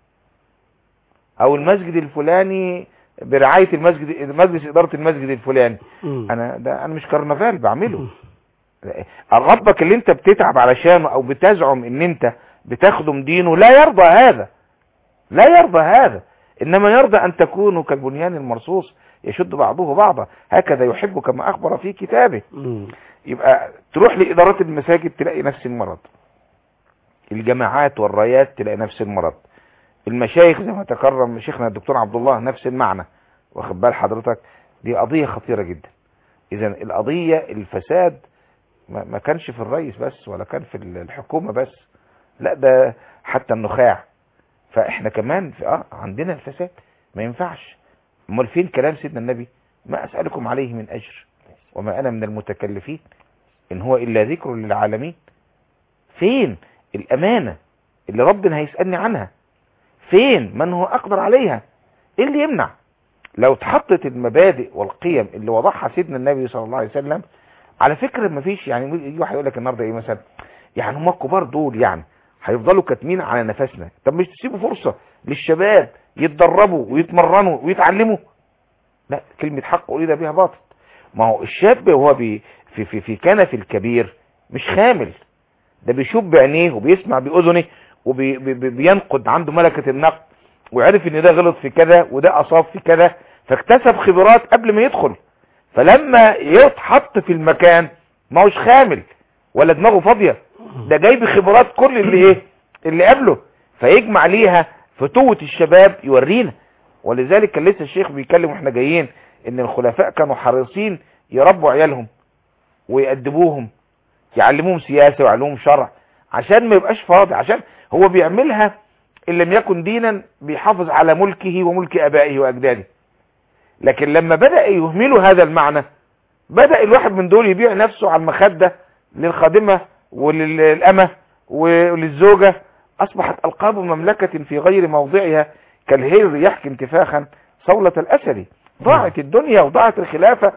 أو المسجد الفلاني برعاية المسجد، مجلس إدارة المسجد الفلاني. م. أنا ده أنا مش كرنفال بعمله. ربك اللي انت بتتعب علشانه او بتزعم ان انت بتخدم دينه لا يرضى هذا، لا يرضى هذا، انما يرضى ان تكونوا كالبنيان المرصوص يشد بعضه بعضا، هكذا يحب كما اخبر في كتابه. م. يبقى تروح لادارات المساجد تلاقي نفس المرض، الجماعات والرايات تلاقي نفس المرض، المشايخ زي ما تكرم شيخنا الدكتور عبد الله نفس المعنى. واخد بال حضرتك؟ دي قضية خطيرة جدا. اذا القضية الفساد ما كانش في الرئيس بس، ولا كان في الحكومة بس، لا ده حتى النخاع. فاحنا كمان في اه عندنا الفساد، ما ينفعش. امال فين كلام سيدنا النبي؟ ما اسألكم عليه من اجر وما انا من المتكلفين ان هو الا ذكر للعالمين. فين الامانة اللي ربنا هيسألني عنها؟ فين من هو اقدر عليها؟ ايه اللي يمنع؟ لو اتحطت المبادئ والقيم اللي وضعها سيدنا النبي صلى الله عليه وسلم، على فكرة مفيش يعني يجي واحد يقول لك النهارده ايه مثلا، يعني هم الكبار دول يعني هيفضلوا كاتمين على نفسنا، طب مش تسيبوا فرصة للشباب يتدربوا ويتمرنوا ويتعلموا؟ لا، كلمة حق أريد بها باطل. ما هو الشاب وهو بي في في في كنف الكبير مش خامل، ده بيشوف بعينيه وبيسمع بأذنه وبينقد، عنده ملكة النقد، وعرف ان ده غلط في كذا وده اصاب في كذا، فاكتسب خبرات قبل ما يدخل. فلما يتحط في المكان ما هوش خامل ولا دماغه فاضية، ده جايب خبرات كل اللي ايه اللي قبله، فيجمع ليها فتوة الشباب يورينا. ولذلك كان لسه الشيخ بيتكلم واحنا جايين ان الخلفاء كانوا حريصين يربوا عيالهم ويأدبوهم، يعلموهم سياسة ويعلموهم شرع، عشان ما يبقاش فاضي، عشان هو بيعملها ان لم يكن دينا بيحافظ على ملكه وملك ابائه واجداده. لكن لما بدأ يهملوا هذا المعنى، بدأ الواحد من دول يبيع نفسه على المخدة للخادمة وللأمة وللزوجة، أصبحت ألقاب مملكة في غير موضعها كالهير يحكي انتفاخا صولة الأسد. ضاعت الدنيا وضاعت الخلافة،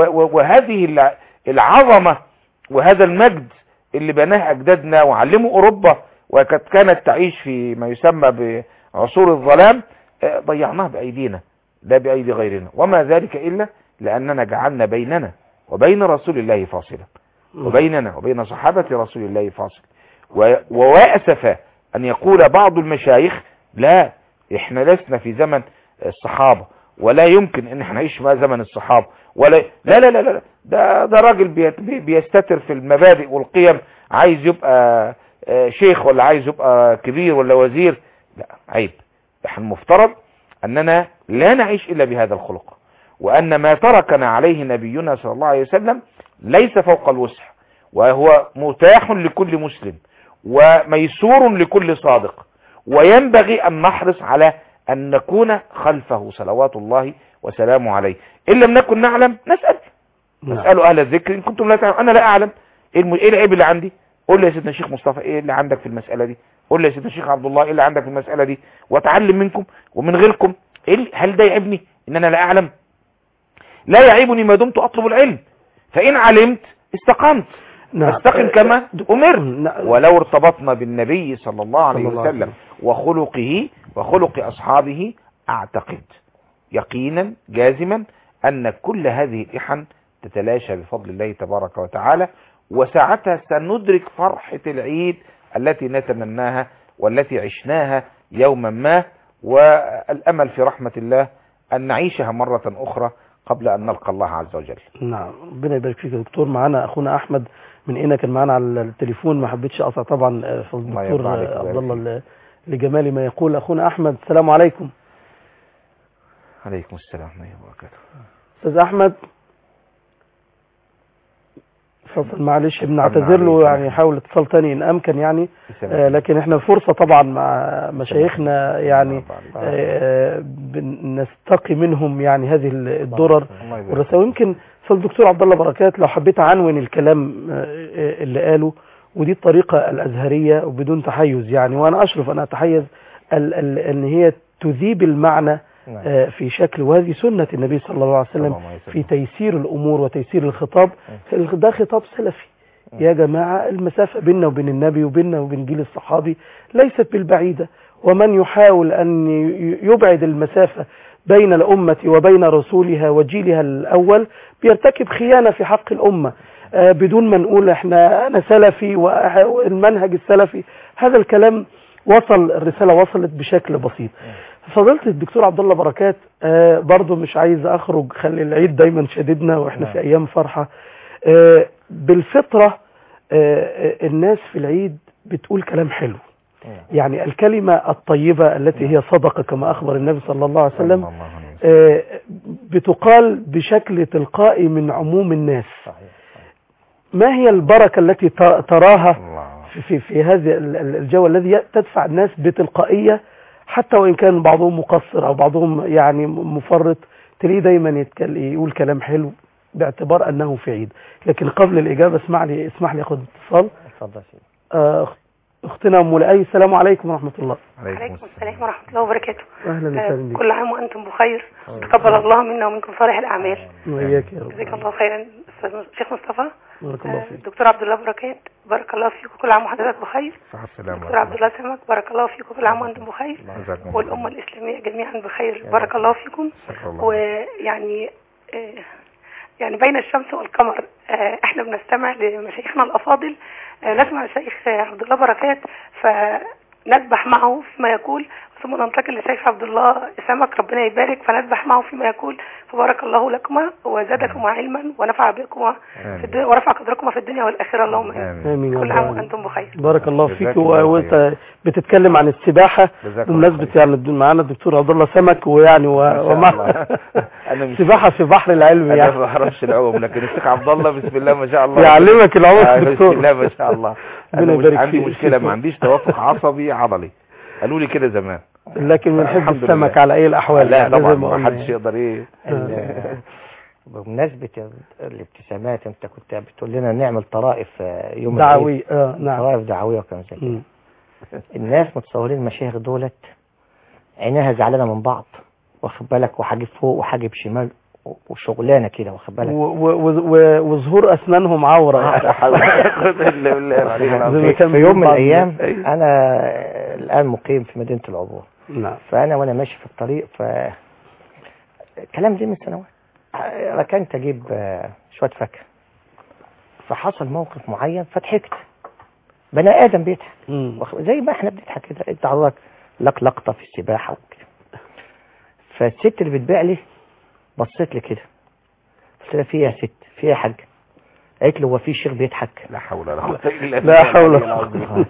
وهذه العظمة وهذا المجد اللي بناه أجدادنا وعلموا أوروبا وقد كانت تعيش في ما يسمى بعصور الظلام، ضيعناها بأيدينا لا بأيدي غيرنا، وما ذلك إلا لأننا جعلنا بيننا وبين رسول الله فاصلا، وبيننا وبين صحابة رسول الله فاصل. ووأسف أن يقول بعض المشايخ لا احنا لسنا في زمن الصحابة ولا يمكن ان احنا نعيش ما زمن الصحابة ولا لا لا لا لا ده ده راجل بيستتر في المبادئ والقيم، عايز يبقى شيخ ولا عايز يبقى كبير ولا وزير. لا عيب، احنا المفترض اننا لا نعيش الا بهذا الخلق، وان ما تركنا عليه نبينا صلى الله عليه وسلم ليس فوق الوسع، وهو متاح لكل مسلم وميسور لكل صادق، وينبغي ان نحرص على ان نكون خلفه صلوات الله وسلامه عليه. ان لم نكن نعلم نسأل نسألوا اهل الذكر ان كنتم لا تعلمون. انا لا اعلم، ايه العيب اللي عندي؟ قول لي يا سيدنا الشيخ مصطفى ايه اللي عندك في المسألة دي، قول لي يا سيدنا الشيخ عبد الله ايه اللي عندك في المسألة دي، واتعلم منكم ومن غيركم. إيه هل ده يعيبني ان انا لا اعلم؟ لا يعيبني ما دمت اطلب العلم، فان علمت استقمت استقم كما امر. ولو ارتبطنا بالنبي صلى الله عليه وسلم وخلقه وخلق اصحابه، اعتقد يقينا جازما ان كل هذه الإحن تتلاشى بفضل الله تبارك وتعالى، وساعتها سندرك فرحة العيد التي نتمناها والتي عشناها يوما ما، والأمل في رحمة الله أن نعيشها مرة أخرى قبل أن نلقى الله عز وجل. نعم، ربنا يبارك فيك يا دكتور. معنا أخونا أحمد من هنا، كان معنا على التليفون، ما حبيتش أقطع طبعا في الدكتور عبد الله لجمال ما يقول. أخونا أحمد السلام عليكم. عليكم السلام ورحمة الله وبركاته. أستاذ أحمد فضل معلش بنعتذر له، يعني حاول اتصال تاني ان امكن يعني، آه لكن احنا فرصة طبعا مع مشايخنا يعني آه نستقي منهم يعني هذه الدرر والرسائل. يمكن استاذ الدكتور عبد الله بركات لو حبيت عنون الكلام آه اللي قاله، ودي الطريقة الازهرية وبدون تحيز يعني، وانا اشرف ان اتحيز ان هي تذيب المعنى في شكل، وهذه سنة النبي صلى الله عليه وسلم في تيسير الأمور وتيسير الخطاب. ده خطاب سلفي يا جماعة، المسافة بيننا وبين النبي وبيننا وبين جيل الصحابي ليست بالبعيدة، ومن يحاول أن يبعد المسافة بين الأمة وبين رسولها وجيلها الأول بيرتكب خيانة في حق الأمة، بدون ما نقول احنا أنا سلفي والمنهج السلفي. هذا الكلام وصل، الرسالة وصلت بشكل بسيط. فضلت الدكتور عبد الله بركات آه برضو مش عايز اخرج، خلي العيد دايما شددنا واحنا في ايام فرحة. آه بالفطرة آه الناس في العيد بتقول كلام حلو، يعني الكلمة الطيبة التي هي صدقة كما اخبر النبي صلى الله عليه وسلم آه بتقال بشكل تلقائي من عموم الناس. ما هي البركة التي تراها في, في, في هذا الجو الذي تدفع الناس بتلقائية، حتى وإن كان بعضهم مقصر أو بعضهم يعني مفرط، تلاقيه دايما يقول كلام حلو باعتبار أنه في عيد. لكن قبل الإجابة اسمح لي اسمح لي أخذ اتصال. اتفضل. آه أختنا أم لؤي، السلام عليكم ورحمة الله. عليكم السلام ورحمة الله وبركاته. أهلا وسهلا بك. كل عام وأنتم بخير، تقبل الله منا ومنكم صالح الأعمال. وإياك يا رب. جزاك الله خيرا أستاذ الشيخ مصطفى. بارك الله فيك. دكتور عبد الله بركات، بارك الله فيكم، كل عام وحضرتك بخير. دكتور عبد الله سمك، بارك الله فيكم، كل عام وأنتم بخير، والأمة الإسلامية جميعا بخير، بارك الله فيكم. ويعني يعني بين الشمس والقمر احنا بنستمع لمشايخنا الأفاضل، نسمع الشيخ عبد الله بركات فنسبح معه فيما يقول، ثم ننتقل للشيخ عبد الله سمك ربنا يبارك فنسبح معه فيما يقول. فبارك الله لكما وزادكما علما ونفع بكما في الدنيا ورفع قدركما في الدنيا والآخرة، اللهم آمين. كل عام وأنتم بخير. بارك الله فيك. وانت بتتكلم عن السباحة بمناسبة يعني معانا الدكتور عبد الله سمك، ويعني ومع السباحة في بحر العلم يعني. انا ما بعرفش العوم، لكن الشيخ عبد الله بسم الله ما شاء الله يعلمك العوم دكتور. بسم الله ما شاء الله. انا عندي مشكلة، ما عنديش توافق عصبي عضلي، قالوا لي كده زمان، لكن بنحب السمك على اي الاحوال. لا طبعا ما حدش يقدر ايه. بمناسبة الابتسامات، انت كنت بتقول لنا نعمل طرائف يوم دعوي. اه نعم، طرائف دعوية وكذا كده. الناس متصورين المشايخ دولت عينيها زعلانة من بعض، واخد بالك، وحاجب فوق وحاجب شمال وشغلانه كده واخد بالك وظهور اسنانهم عوره آه. في, في يوم من الايام انا الان مقيم في مدينه العبور. نعم. فانا وانا ماشي في الطريق ف الكلام ده من سنوات ركنت اجيب شويه فاكهه فحصل موقف معين فضحكت. بني ادم بيضحك زي ما احنا بنضحك كده. انت عضلك لك لقطه في السباحه وكده. فالست اللي بتبيع لي بصيت لي كده قلت لها في يا ست في يا حاج؟ قالت له هو في شيخ بيضحك؟ لا حول ولا قوه الا بالله. لا حول ولا قوه.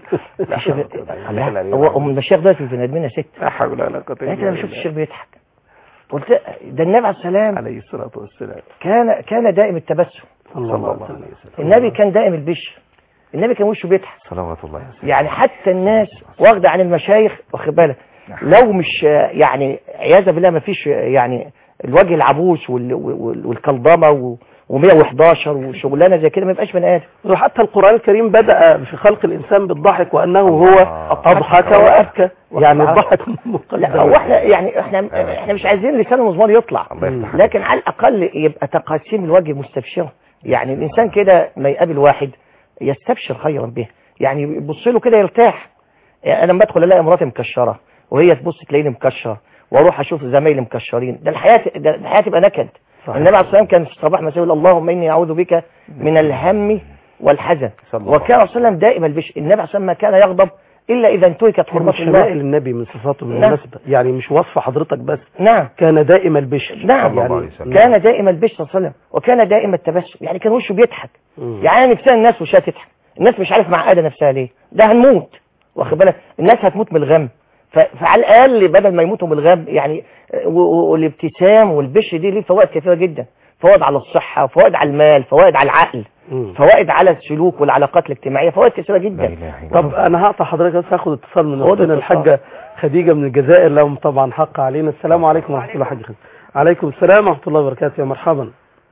هو المشايخ ده في البني ادمين يا ست؟ لا حول ولا قوه الا بالله. قالت لي انا ما شفتش الشيخ بيضحك. قلت ده النبي عليه السلام عليه الصلاه والسلام كان كان دائم التبسم صلى الله عليه وسلم. النبي كان دائم البشر. النبي كان وشه بيضحك صلوات الله وسلم. يعني حتى الناس واخده عن المشايخ واخد بالك لو مش يعني عياذا بالله ما فيش يعني الوجه العبوس والكلضمه ومية وحداشر وشغلانه زي كده ما يبقاش بني ادم. وحتى القرآن الكريم بدأ في خلق الإنسان بالضحك وأنه هو أضحك وأبكى. يعني الضحك لا هو احنا يعني احنا احنا مش عايزين لسان المزمار يطلع لكن على الأقل يبقى تقاسيم الوجه مستبشرة. يعني الإنسان كده ما يقابل واحد يستبشر خيرا به يعني يبص له كده يرتاح. يعني أنا لما أدخل ألاقي مراتي مكشرة وهي تبص تلاقيني مكشر واروح اشوف زمايلي مكشرين ده الحياه ده الحياه تبقى نكد. النبي عليه الصلاه والسلام كان في الصباح مساء يقول اللهم اني اعوذ بك من الهم والحزن. وكان صلى الله عليه وسلم دائما البشر. النبي عليه الصلاه والسلام ما كان يغضب الا اذا انتهكت حرمات الله. شمائل النبي من صفاته بالمناسبه يعني مش وصف حضرتك بس. نعم. كان دائم البشر. نعم يعني كان دائم البشر صلى الله عليه وسلم وكان دائم التبسم. يعني كان وشه بيضحك. مم. يعني انا نفسها الناس وشها تضحك. الناس مش عارف معقده نفسها ليه. ده هنموت واخد بالك الناس هتموت من الغم. فعلى الاقل بدل ما يموتوا بالغم يعني والابتسام والبشر دي ليه فوائد كثيره جدا. فوائد على الصحه فوائد على المال فوائد على العقل فوائد على السلوك والعلاقات الاجتماعيه فوائد كثيره جدا. طب انا هقطع حضرتك بس هاخد اتصال من اختنا الحاجه خديجه من الجزائر لهم طبعا حق علينا. السلام عليكم ورحمه الله وبركاته. عليكم السلام ورحمه الله وبركاته. يا مرحبا.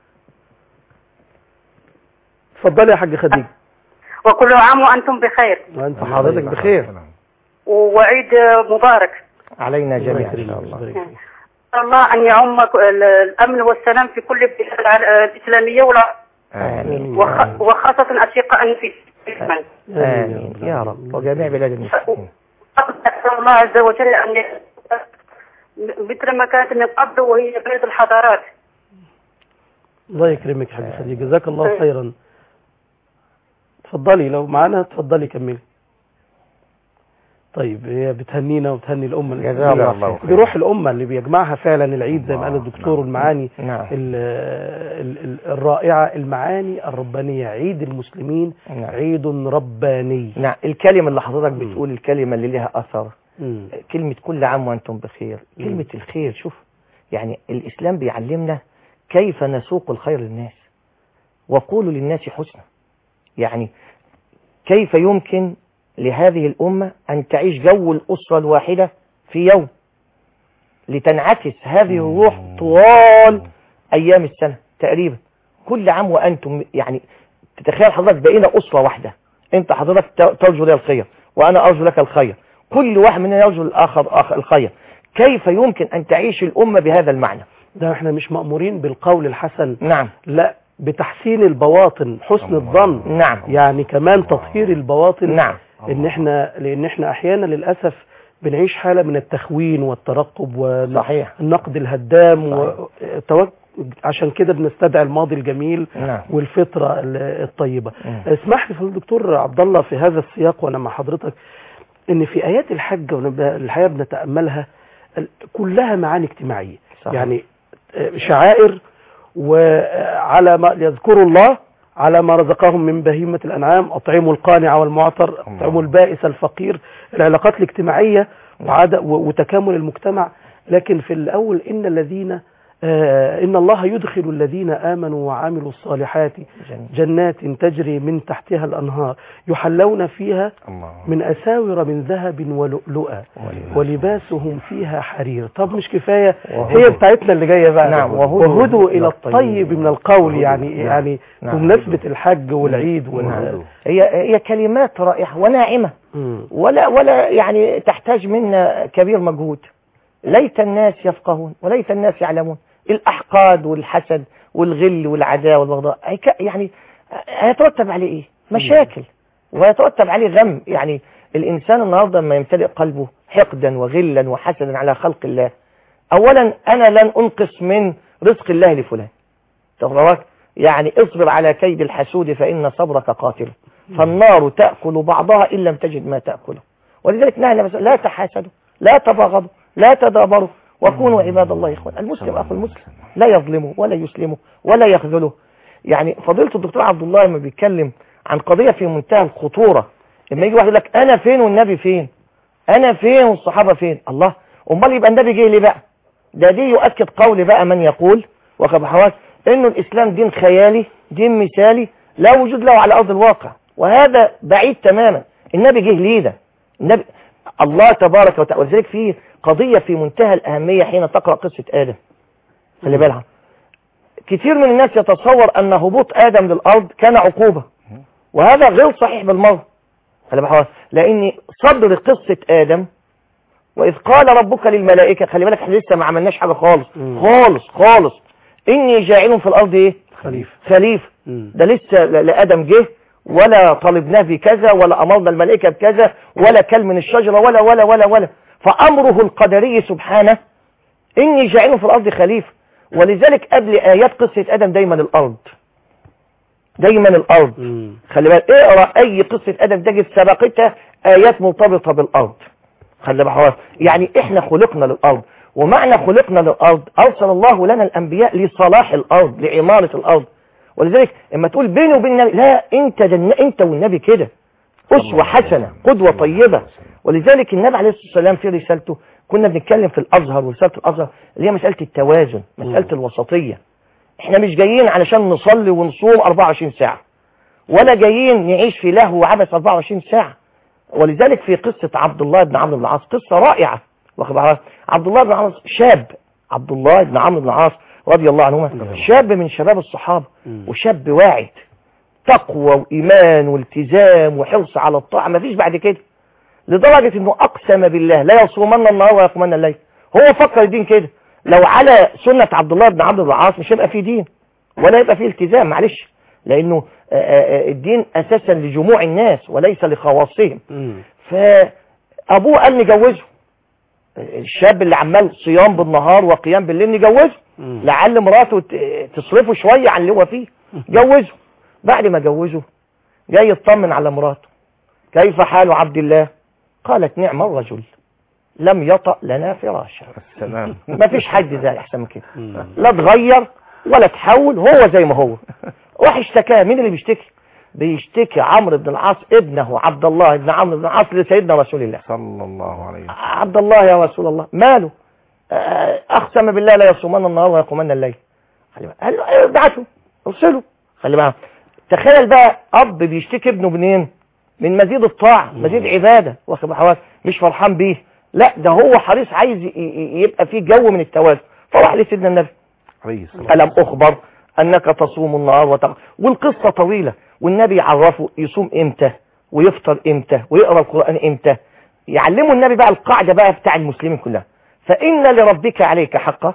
اتفضلي يا حاجه خديجه. وكل عام وانتم بخير. وانت حضرتك بخير وعيد مبارك علينا جميعا ان شاء الله. الله ان يعم الامن والسلام في كل البلاد الاسلاميه ولا امين وخاصه اشقاء في اليمن. امين يا رب وجميع بلاد المسلمين. اسال الله عز وجل ان مثل ما كانت من قبل وهي بلاد الحضارات. الله يكرمك حاجه خديجه جزاك الله خيرا. اتفضلي لو معانا اتفضلي كملي. طيب هي بتهنينا وبتهني الأمة جزاها الله دي روح الأمة اللي بيجمعها فعلا العيد زي ما قال الدكتور. المعاني نعم. الرائعة المعاني الربانية. عيد المسلمين نعم. عيد رباني. نعم. الكلمة اللي حضرتك بتقول الكلمة اللي لها أثر مم. كلمة كل عام وأنتم بخير. كلمة مم. الخير شوف يعني الإسلام بيعلمنا كيف نسوق الخير للناس. وقولوا للناس حسنا. يعني كيف يمكن لهذه الأمة أن تعيش جو الأسرة الواحدة في يوم لتنعكس هذه الروح طوال أيام السنة تقريبا. كل عام وأنتم يعني تتخيل حضرتك بقينا أسرة واحدة. أنت حضرتك ترجو لي الخير وأنا أرجو لك الخير. كل واحد مننا يرجو الآخر الخير. كيف يمكن أن تعيش الأمة بهذا المعنى؟ ده احنا مش مأمورين بالقول الحسن. نعم. لا بتحسين البواطن حسن الظن. نعم. يعني كمان تطهير البواطن. نعم. ان احنا لان احنا احيانا للاسف بنعيش حاله من التخوين والترقب والنقد الهدام وتوج... عشان كده بنستدعي الماضي الجميل نعم. والفطره الطيبه. نعم. اسمح لي الدكتور عبد الله في هذا السياق وانا مع حضرتك ان في ايات الحج والحقيقه بنتاملها كلها معاني اجتماعيه. صحيح. يعني شعائر وعلى ما يذكروا الله على ما رزقهم من بهيمة الأنعام أطعموا القانع والمعطر أطعموا البائس الفقير. العلاقات الاجتماعية وتكامل المجتمع. لكن في الأول إن الذين آه إن الله يدخل الذين آمنوا وعملوا الصالحات جنات تجري من تحتها الأنهار يحلون فيها من أساور من ذهب ولؤلؤا ولباسهم فيها حرير. طب مش كفاية هي بتاعتنا اللي جاية بقى. نعم. وهدوا إلى الطيب من القول. يعني نعم. يعني نعم. بمناسبة الحج والعيد نعم. هي هي كلمات رائعة وناعمة ولا ولا يعني تحتاج منا كبير مجهود. ليت الناس يفقهون وليت الناس يعلمون. الأحقاد والحسد والغل والعداوة والبغضاء يعني هيترتب عليه إيه؟ مشاكل، ويترتب عليه غم. يعني الإنسان النهاردة لما يمتلئ قلبه حقدا وغلا وحسدا على خلق الله، أولا أنا لن أنقص من رزق الله لفلان، تفضلك يعني اصبر على كيد الحسود فإن صبرك قاتل، فالنار تأكل بعضها إن لم تجد ما تأكله. ولذلك نهى لا تحاسدوا لا تباغضوا لا تدابروا وكونوا عباد الله إخوان. المسلم أخو المسلم لا يظلمه ولا يسلمه ولا يخذله. يعني فضيلة الدكتور عبد الله لما بيتكلم عن قضية في منتهى الخطورة، لما يجي واحد يقول لك أنا فين والنبي فين، أنا فين والصحابة فين، الله أمال يبقى النبي جه ليه بقى؟ ده دي يؤكد قول بقى من يقول وخب حواس إنه الإسلام دين خيالي دين مثالي لا وجود له على أرض الواقع، وهذا بعيد تماما. النبي جه ليه ده؟ النبي الله تبارك وتعالى. ولذلك في قضية في منتهى الأهمية حين تقرأ قصة آدم، خلي بالها، كثير من الناس يتصور أن هبوط آدم للأرض كان عقوبة، وهذا غير صحيح بالمرة. خلي بالك، لأن صدر قصة آدم وإذ قال ربك للملائكة، خلي بالك احنا لسه ما عملناش حاجة خالص خالص خالص، إني جاعل في الأرض إيه؟ خليفة خليفة. ده لسه لا آدم جه ولا طالبناه بكذا ولا أمرنا الملائكة بكذا ولا كل من الشجرة ولا ولا ولا ولا فأمره القدري سبحانه إني جاعل في الأرض خليفة. ولذلك قبل آيات قصة آدم دايما الأرض، دايما الأرض. خلي بالك اقرأ أي قصة آدم تجد سبقتها آيات مرتبطة بالأرض. خلي بالك يعني إحنا خلقنا للأرض، ومعنى خلقنا للأرض أرسل الله لنا الأنبياء لصلاح الأرض لعمارة الأرض. ولذلك اما تقول بيني وبين النبي، لا انت انت والنبي كده أسوة حسنة قدوة طيبة. ولذلك النبي عليه الصلاة والسلام في رسالته كنا بنتكلم في الأزهر ورسالة الأزهر اللي هي مسألة التوازن، مسألة الوسطية. احنا مش جايين علشان نصلي ونصوم أربعة وعشرين ساعة، ولا جايين نعيش في لهو وعبث أربعة وعشرين ساعة. ولذلك في قصة عبد الله بن عمرو بن العاص قصة رائعة. عبد الله بن عمرو شاب، عبد الله بن عمرو بن العاص رضي الله عنهما، شاب من شباب الصحابة وشاب واعد، تقوى وإيمان والتزام وحرص على الطاعة ما فيش بعد كده، لدرجة انه اقسم بالله لا يصومن النهار ولا يقومن الليل. هو فكر الدين كده، لو على سنة عبد الله بن عمرو بن العاص مش هيبقى فيه دين ولا يبقى فيه التزام، معلش، لانه الدين اساسا لجموع الناس وليس لخواصهم. فابوه قال نجوزه، الشاب اللي عمال صيام بالنهار وقيام بالليل نجوزه لعل مراته تصرفه شوية عن اللي هو فيه، جوزه. بعد ما جوزه جاي يطمن على مراته، كيف حال عبد الله؟ قالت نعم الرجل لم يطأ لنا فراشا. ما فيش حد زي احسن من كده، لا اتغير ولا تحول، هو زي ما هو. راح اشتكاه. مين اللي بيشتكي؟ بيشتكي عمرو بن العاص ابنه عبد الله بن عمرو بن العاص لسيدنا رسول الله صلى الله عليه وسلم. عبد الله يا رسول الله ماله؟ اقسم بالله لا يصومن النهار ويقومن الليل. خلي بالك، قال له ابعته ارسله. خلي بالك، تخيل بقى اب بيشتكي ابنه منين؟ من مزيد الطاعة، مزيد عبادة، واخد بالك، مش فرحان بيه، لا ده هو حريص عايز يبقى فيه جو من التوازن. فراح لسيدنا النبي ألم أخبر أنك تصوم النهار وتقوم، والقصة طويلة، والنبي يعرفه يصوم إمتى ويفطر إمتى ويقرأ القرآن إمتى، يعلموا النبي بقى القاعدة بقى بتاع المسلمين كلها، فإن لربك عليك حقا،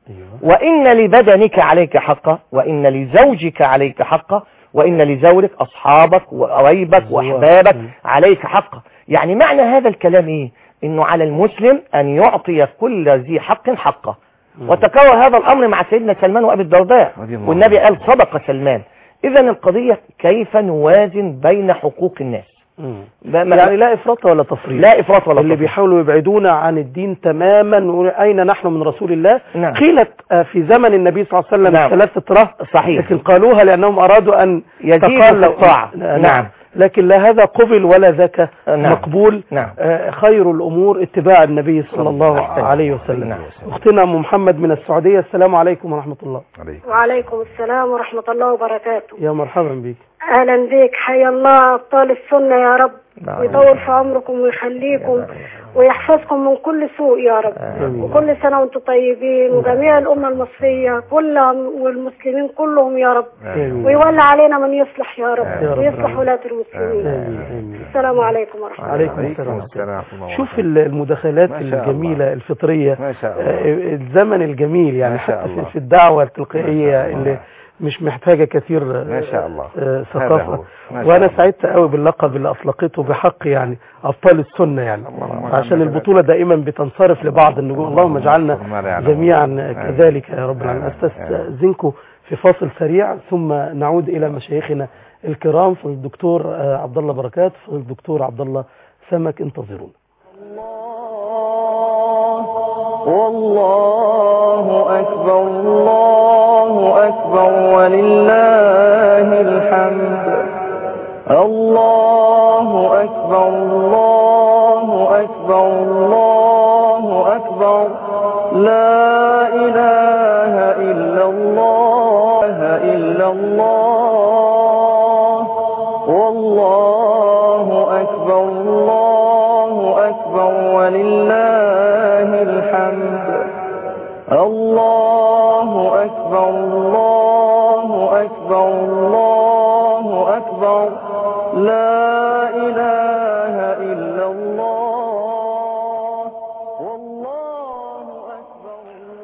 وإن لبدنك عليك حقا، وإن لزوجك عليك حقا، وإن لزوجك أصحابك وقريبك وأحبابك عليك حقا. يعني معنى هذا الكلام إيه؟ إنه على المسلم أن يعطي كل ذي حق حقه. وتكرر هذا الأمر مع سيدنا سلمان وأبي الدرداء، والنبي قال صدق سلمان. إذا القضية كيف نوازن بين حقوق الناس، يعني لا إفراط ولا تفريط، لا إفراط ولا اللي تفريط. بيحاولوا يبعدونا عن الدين تماما. أين نحن من رسول الله؟ نعم. قيلت في زمن النبي صلى الله عليه وسلم نعم. ثلاثة رهط، صحيح، لكن قالوها لأنهم أرادوا أن يزيدوا الطاعة. نعم. نعم. لكن لا هذا قبل ولا ذاك نعم. مقبول. نعم. آه خير الأمور اتباع النبي صلى الله عليه وسلم. نعم. أختنا أم محمد من السعودية، السلام عليكم ورحمة الله. وعليكم السلام ورحمة الله وبركاته. يا مرحبا بك. أهلا بك، حيا الله أبطال السنة يا رب، ويطول في عمركم ويخليكم ويحفظكم من كل سوء يا رب. آمين. وكل سنة وانتم طيبين، وجميع الأمة المصرية كلها والمسلمين كلهم يا رب. آمين. ويولى علينا من يصلح يا رب، يا رب. ويصلح ولاة المسلمين. آمين. آمين. السلام عليكم ورحمة الله. عليكم السلام ورحمة الله. شوف المداخلات الجميلة الفطرية، ما شاء الله. الزمن الجميل يعني ما شاء حتى الله. في الدعوة التلقائية اللي مش محتاجة كثير ما شاء الله. آه، ثقافة. ما وانا الله. سعدت قوي باللقب اللي اطلقته بحق يعني ابطال السنة يعني، عشان البطولة دائما بتنصرف لبعض النجوم. اللهم اجعلنا جميعا كذلك يا رب العالمين. استاذنكم في فاصل سريع ثم نعود الى مشايخنا الكرام، في الدكتور آه، عبد الله بركات، في الدكتور عبد الله سمك. انتظرونا. والله أكبر الله أكبر ولله الحمد. الله أكبر الله أكبر الله أكبر لا إله إلا الله إلا الله. والله أكبر الله أكبر ولله الحمد. الله أكبر الله أكبر الله أكبر لا إله إلا الله. والله أكبر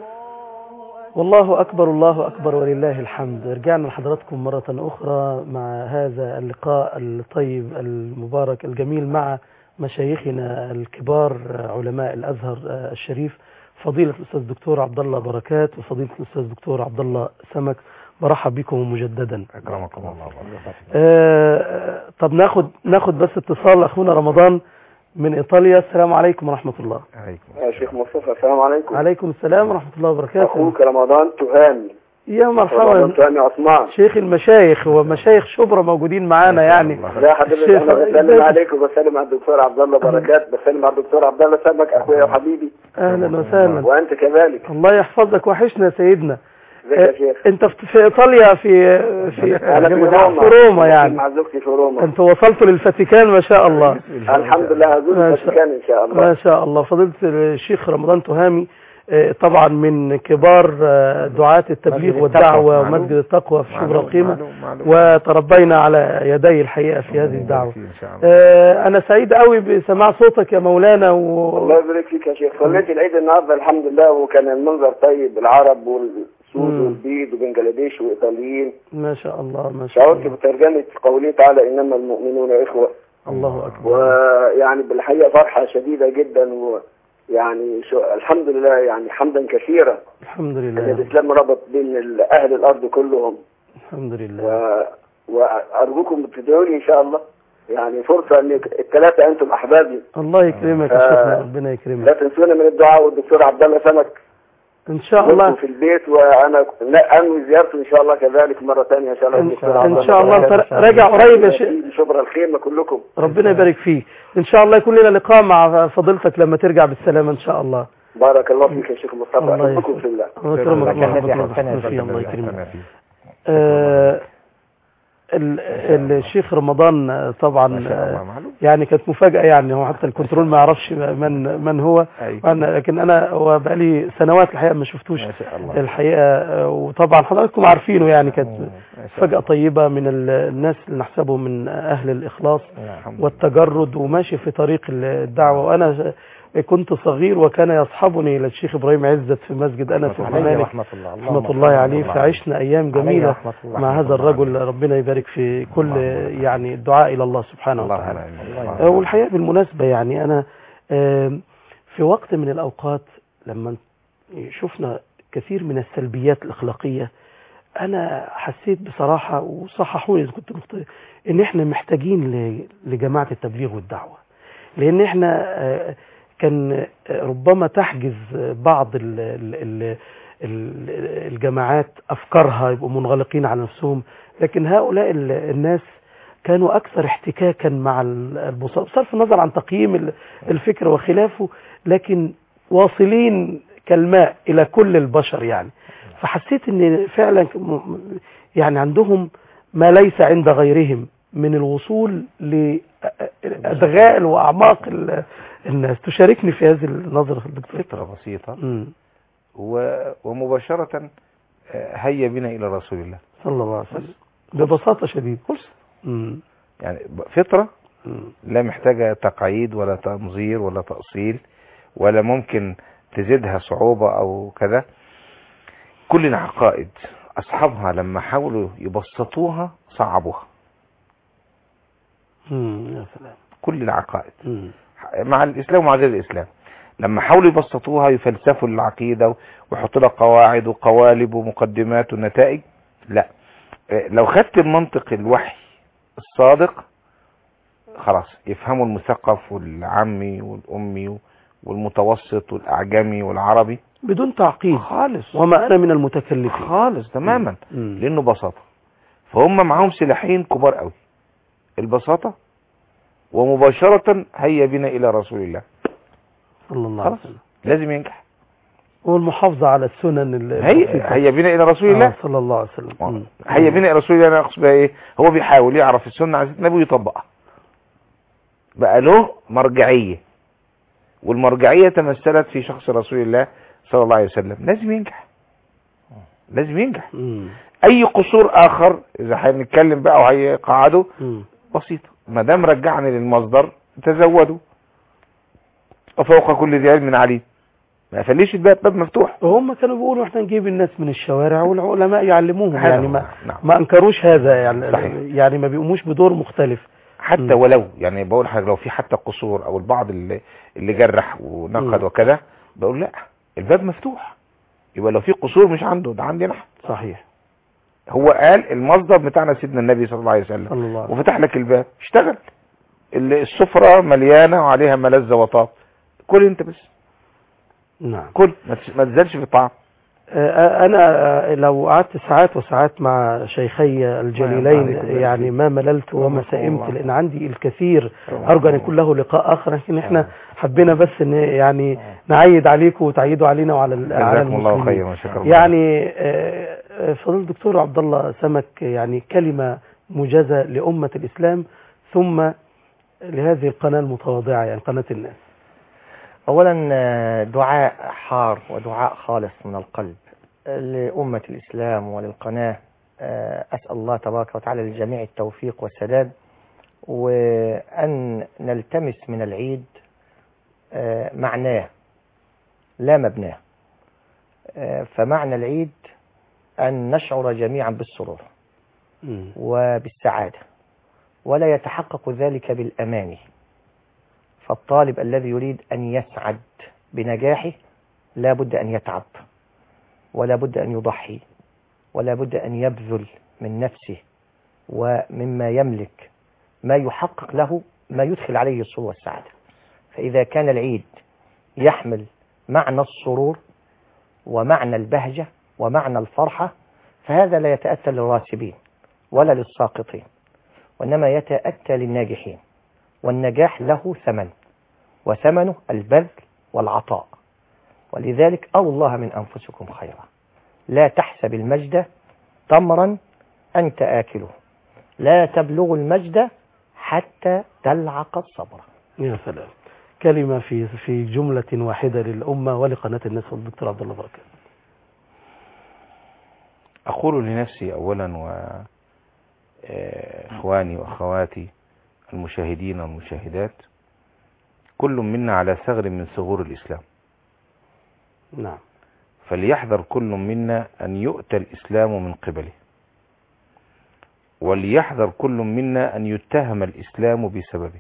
والله أكبر الله أكبر ولله الحمد. رجعنا لحضراتكم مرة أخرى مع هذا اللقاء الطيب المبارك الجميل مع مشايخنا الكبار علماء الأزهر الشريف، فضيلة الأستاذ الدكتور عبد الله بركات وفضيلة الأستاذ الدكتور عبد الله سمك. برحب بكم مجددا. أكرمكم الله. آه طب ناخد ناخد بس اتصال أخونا رمضان من إيطاليا. السلام عليكم ورحمة الله. عليكم يا شيخ مصطفى. السلام عليكم. عليكم السلام ورحمة الله وبركاته. أخوك رمضان تهامي. يا مرحبا. رمضان تهامي عثمان، شيخ المشايخ ومشايخ شبرا موجودين معانا يعني. لا حضرتك، انا بسلم عليك وبسلم على الدكتور عبد الله بركات، بسلم على الدكتور عبد الله سمك اخويا وحبيبي. اهلا وسهلا. وانت كذلك. الله يحفظك، وحشنا يا سيدنا. ازيك يا شيخ؟ انت في ايطاليا في في انا في روما. في روما يعني مع زوجتي في روما. انت وصلتوا للفاتيكان ما شاء الله. الحمد لله هزور الفاتيكان ان شاء الله. ما شاء الله. فضيلة الشيخ رمضان تهامي طبعا من كبار دعاة التبليغ والدعوة ومسجد التقوى في شبرا القيمة، وتربينا على يدي الحقيقة في هذه الدعوة. أنا سعيد قوي بسماع صوتك يا مولانا و... الله يبارك فيك يا شيخ. صليت العيد النهارده الحمد لله، وكان المنظر طيب، العرب والسود والبيض وبنجلاديش وإيطاليين. ما شاء الله ما شاء الله. شعرت بترجمة قوله تعالى إنما المؤمنون إخوة. الله أكبر. ويعني بالحقيقة فرحة شديدة جدا، و يعني شو الحمد لله، يعني حمدا كثيرا. الحمد لله. ان الاسلام ربط بين اهل الارض كلهم. الحمد لله. و... وارجوكم تدعوا لي ان شاء الله، يعني فرصه ان الثلاثه انتم احبابي. الله يكرمك يا شيخنا، ربنا يكرمك. لا تنسونا من الدعاء، والدكتور عبد الله سمك ان شاء الله في البيت، وانا انوي زيارته ان شاء الله كذلك مره ثانيه ان شاء الله. ان, إن شاء الله انت راجع قريب يا شيخ. شبرا الخيمه كلكم. ربنا يبارك فيك. ان شاء الله يكون لنا لقاء مع فضيلتك لما ترجع بالسلامه ان شاء الله. بارك الله فيك يا شيخ مصطفى. احبكم في الله. الله يكرمك. الله يكرمك. آه الشيخ رمضان طبعا يعني كانت مفاجأة، يعني هو حتى الكنترول ما يعرفش من من هو. أنا لكن أنا وبقالي سنوات الحقيقة ما شفتوش الحقيقة، وطبعا حضراتكم عارفينه يعني. كانت مفاجأة طيبة من الناس اللي نحسبه من أهل الإخلاص والتجرد، وماشي في طريق الدعوة. وأنا كنت صغير وكان يصحبني إلى الشيخ إبراهيم عزت في مسجد أنس في الزمالك رحمة الله, الله, الله عليه. فعشنا أيام جميلة مع هذا الرجل. ربنا يبارك في كل يعني الدعاء إلى الله سبحانه وتعالى. والحقيقة بالمناسبة يعني أنا في وقت من الأوقات لما شفنا كثير من السلبيات الأخلاقية، أنا حسيت بصراحة، وصححوني إذا كنت مخطئ، إن إحنا محتاجين لجماعة التبليغ والدعوة، لأن إحنا كان ربما تحجز بعض ال ال ال الجماعات أفكارها، يبقوا منغلقين على نفسهم، لكن هؤلاء الناس كانوا أكثر احتكاكا مع البصار، بصرف النظر عن تقييم الفكر وخلافه، لكن واصلين كالماء إلى كل البشر يعني. فحسيت ان فعلا يعني عندهم ما ليس عند غيرهم من الوصول لأدغال وأعماق الناس. تشاركني في هذه النظرة الدكتور؟ فطرة بسيطة مم. و... ومباشرة هيا بنا إلى رسول الله صلى الله عليه وسلم ببساطة شديدة. مم. يعني فطرة مم. لا محتاجة تقعيد ولا تنظير ولا تأصيل ولا ممكن تزيدها صعوبة أو كذا. كل العقائد أصحابها لما حاولوا يبسطوها صعبوها. مم. يا سلام. كل العقائد مم. مع الإسلام ومع غير الإسلام لما حاولوا يبسطوها يفلسفوا العقيدة ويحطوا لها قواعد وقوالب ومقدمات ونتائج. لا، لو خدت المنطق الوحي الصادق خلاص يفهموا المثقف والعامي والأمي والمتوسط والأعجمي والعربي بدون تعقيد خالص، وما أنا من المتكلفين خالص تماما. مم. لأنه بساطة. فهم معهم سلاحين كبار قوي، البساطة ومباشرة هيا بنا إلى رسول الله صلى الله عليه وسلم. لازم ينجح. والمحافظة على السنن هي هيا بنا إلى رسول الله آه صلى الله عليه وسلم. هيا بنا إلى رسول الله. أنا أقصد بها إيه؟ هو بيحاول يعرف السنة عن النبي ويطبقها، بقى له مرجعية، والمرجعية تمثلت في شخص رسول الله صلى الله عليه وسلم. لازم ينجح، لازم ينجح. مم. أي قصور آخر إذا هنتكلم بقى وهيقعدوا بسيطة، ما دام رجعني للمصدر تزودوا وفوق كل ذي علم عليم. ما خليش الباب باب مفتوح. وهم كانوا بيقولوا احنا نجيب الناس من الشوارع والعلماء يعلموهم، يعني ما نعم. ما انكروش هذا، يعني صحيح. يعني ما بيقوموش بدور مختلف حتى م. ولو يعني بقول حاجه، لو في حتى قصور او البعض اللي اللي جرح ونقد وكذا، بقول لا، الباب مفتوح. يبقى لو في قصور مش عنده، ده عندي نحن. صحيح. هو قال المصدر بتاعنا سيدنا النبي صلى الله عليه وسلم صلى الله. وفتح لك الباب، اشتغل. السفرة مليانة وعليها ملذ وطاب، كل انت بس. نعم. كل ما تزالش في الطعام. انا لو قعدت ساعات وساعات مع شيخي الجليلين يعني ما مللت وما سئمت، لان عندي الكثير ارجو ان يكون له لقاء اخر، لكن احنا حبينا بس ان يعني نعيد عليكم وتعيدوا علينا وعلى جزاكم الله خيرا وشكرا. يعني فضيلة الدكتور عبد الله سمك، يعني كلمة موجزة لأمة الإسلام ثم لهذه القناة المتواضعة، يعني قناة الناس. أولا دعاء حار ودعاء خالص من القلب لأمة الإسلام وللقناة. أسأل الله تبارك وتعالى للجميع التوفيق والسداد، وأن نلتمس من العيد معناه لا مبناه. فمعنى العيد أن نشعر جميعا بالسرور وبالسعادة، ولا يتحقق ذلك بالأماني. فالطالب الذي يريد أن يسعد بنجاحه لا بد أن يتعب، ولا بد أن يضحي، ولا بد أن يبذل من نفسه ومما يملك ما يحقق له ما يدخل عليه السرور والسعادة. فإذا كان العيد يحمل معنى السرور ومعنى البهجة ومعنى الفرحة، فهذا لا يتأتى للراسبين ولا للساقطين، وإنما يتأتى للناجحين. والنجاح له ثمن، وثمنه البذل والعطاء. ولذلك أو الله من أنفسكم خيرا، لا تحسب المجد تمرا أنت آكله، لا تبلغ المجد حتى تلعق الصبر. يا سلام، كلمة في في جملة واحدة للأمة ولقناة الناس والدكتور عبد الله بركات. أقول لنفسي أولا وإخواني وأخواتي المشاهدين والمشاهدات، كل منا على ثغر من ثغور الإسلام. نعم. فليحذر كل منا أن يؤتى الإسلام من قبله، وليحذر كل منا أن يتهم الإسلام بسببه،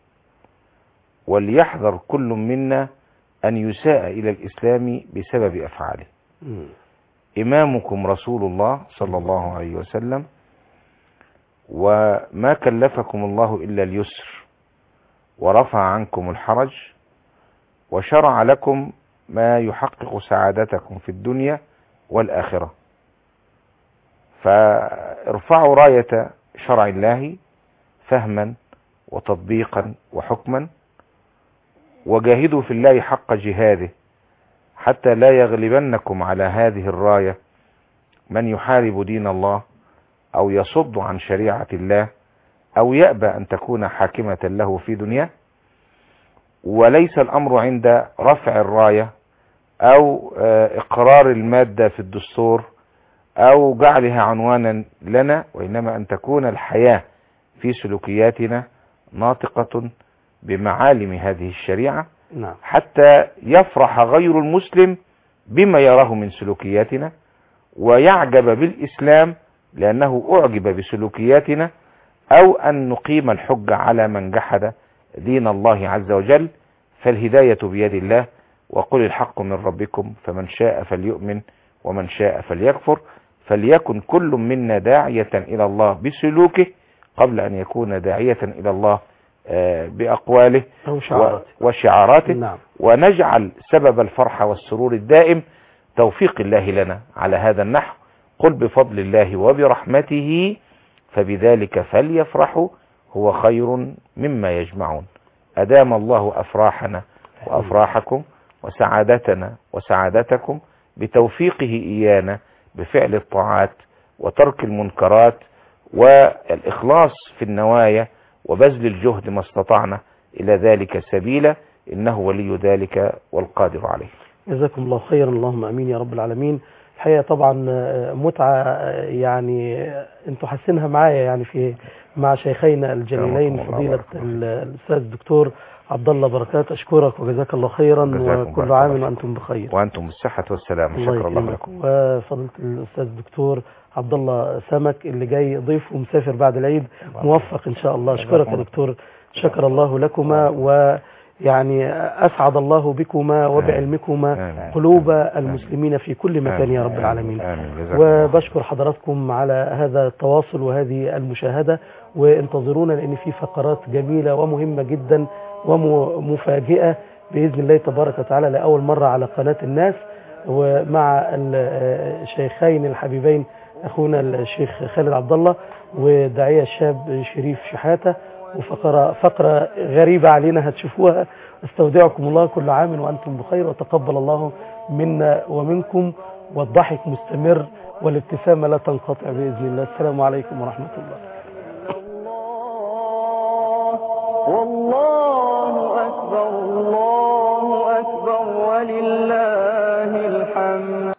وليحذر كل منا أن يساء إلى الإسلام بسبب أفعاله. م. إمامكم رسول الله صلى الله عليه وسلم، وما كلفكم الله إلا اليسر، ورفع عنكم الحرج، وشرع لكم ما يحقق سعادتكم في الدنيا والآخرة. فارفعوا راية شرع الله فهما وتطبيقا وحكما، وجاهدوا في الله حق جهاده، حتى لا يغلبنكم على هذه الراية من يحارب دين الله أو يصد عن شريعة الله أو يأبى أن تكون حاكمة له في دنياه. وليس الأمر عند رفع الراية أو إقرار المادة في الدستور أو جعلها عنوانا لنا، وإنما أن تكون الحياة في سلوكياتنا ناطقة بمعالم هذه الشريعة، نعم. حتى يفرح غير المسلم بما يراه من سلوكياتنا ويعجب بالإسلام لأنه أعجب بسلوكياتنا، أو أن نقيم الحجة على من جحد دين الله عز وجل. فالهداية بيد الله، وقل الحق من ربكم فمن شاء فليؤمن ومن شاء فليكفر. فليكن كل منا داعية إلى الله بسلوكه قبل أن يكون داعية إلى الله بأقواله وشعاراته، نعم. ونجعل سبب الفرح والسرور الدائم توفيق الله لنا على هذا النحو. قل بفضل الله وبرحمته فبذلك فليفرحوا هو خير مما يجمعون. أدام الله أفراحنا وأفراحكم وسعادتنا وسعادتكم بتوفيقه إيانا بفعل الطاعات وترك المنكرات والإخلاص في النوايا وبذل الجهد ما استطعنا إلى ذلك سبيلا، إنه ولي ذلك والقادر عليه. جزاكم الله خيرا، اللهم أمين يا رب العالمين. الحقيقة طبعا متعة يعني انتوا حاسينها معايا يعني في مع شيخينا الجليلين فضيلة الأستاذ الدكتور عبد الله بركات. أشكرك وجزاك الله خيرا، وكل عام وأنتم بخير وأنتم بالصحة والسلام. شكرا الله لكم. وفضيلة الأستاذ الدكتور عبد الله سمك اللي جاي ضيف ومسافر بعد العيد، موفق إن شاء الله. أشكرك يا دكتور، شكر الله لكما، ويعني أسعد الله بكما وبعلمكما قلوب المسلمين في كل مكان يا رب العالمين. وبشكر حضراتكم على هذا التواصل وهذه المشاهدة، وانتظرونا لأن في فقرات جميلة ومهمة جدا ومفاجئة بإذن الله تبارك وتعالى لأول مرة على قناة الناس، ومع الشيخين الحبيبين أخونا الشيخ خالد عبد الله وداعية الشاب شريف شحاتة، وفقرة فقرة غريبة علينا هتشوفوها. استودعكم الله، كل عام وأنتم بخير، وتقبل الله منا ومنكم، والضحك مستمر والابتسامة لا تنقطع بإذن الله. السلام عليكم ورحمة الله. والله أكبر، الله أكبر ولله الحمد.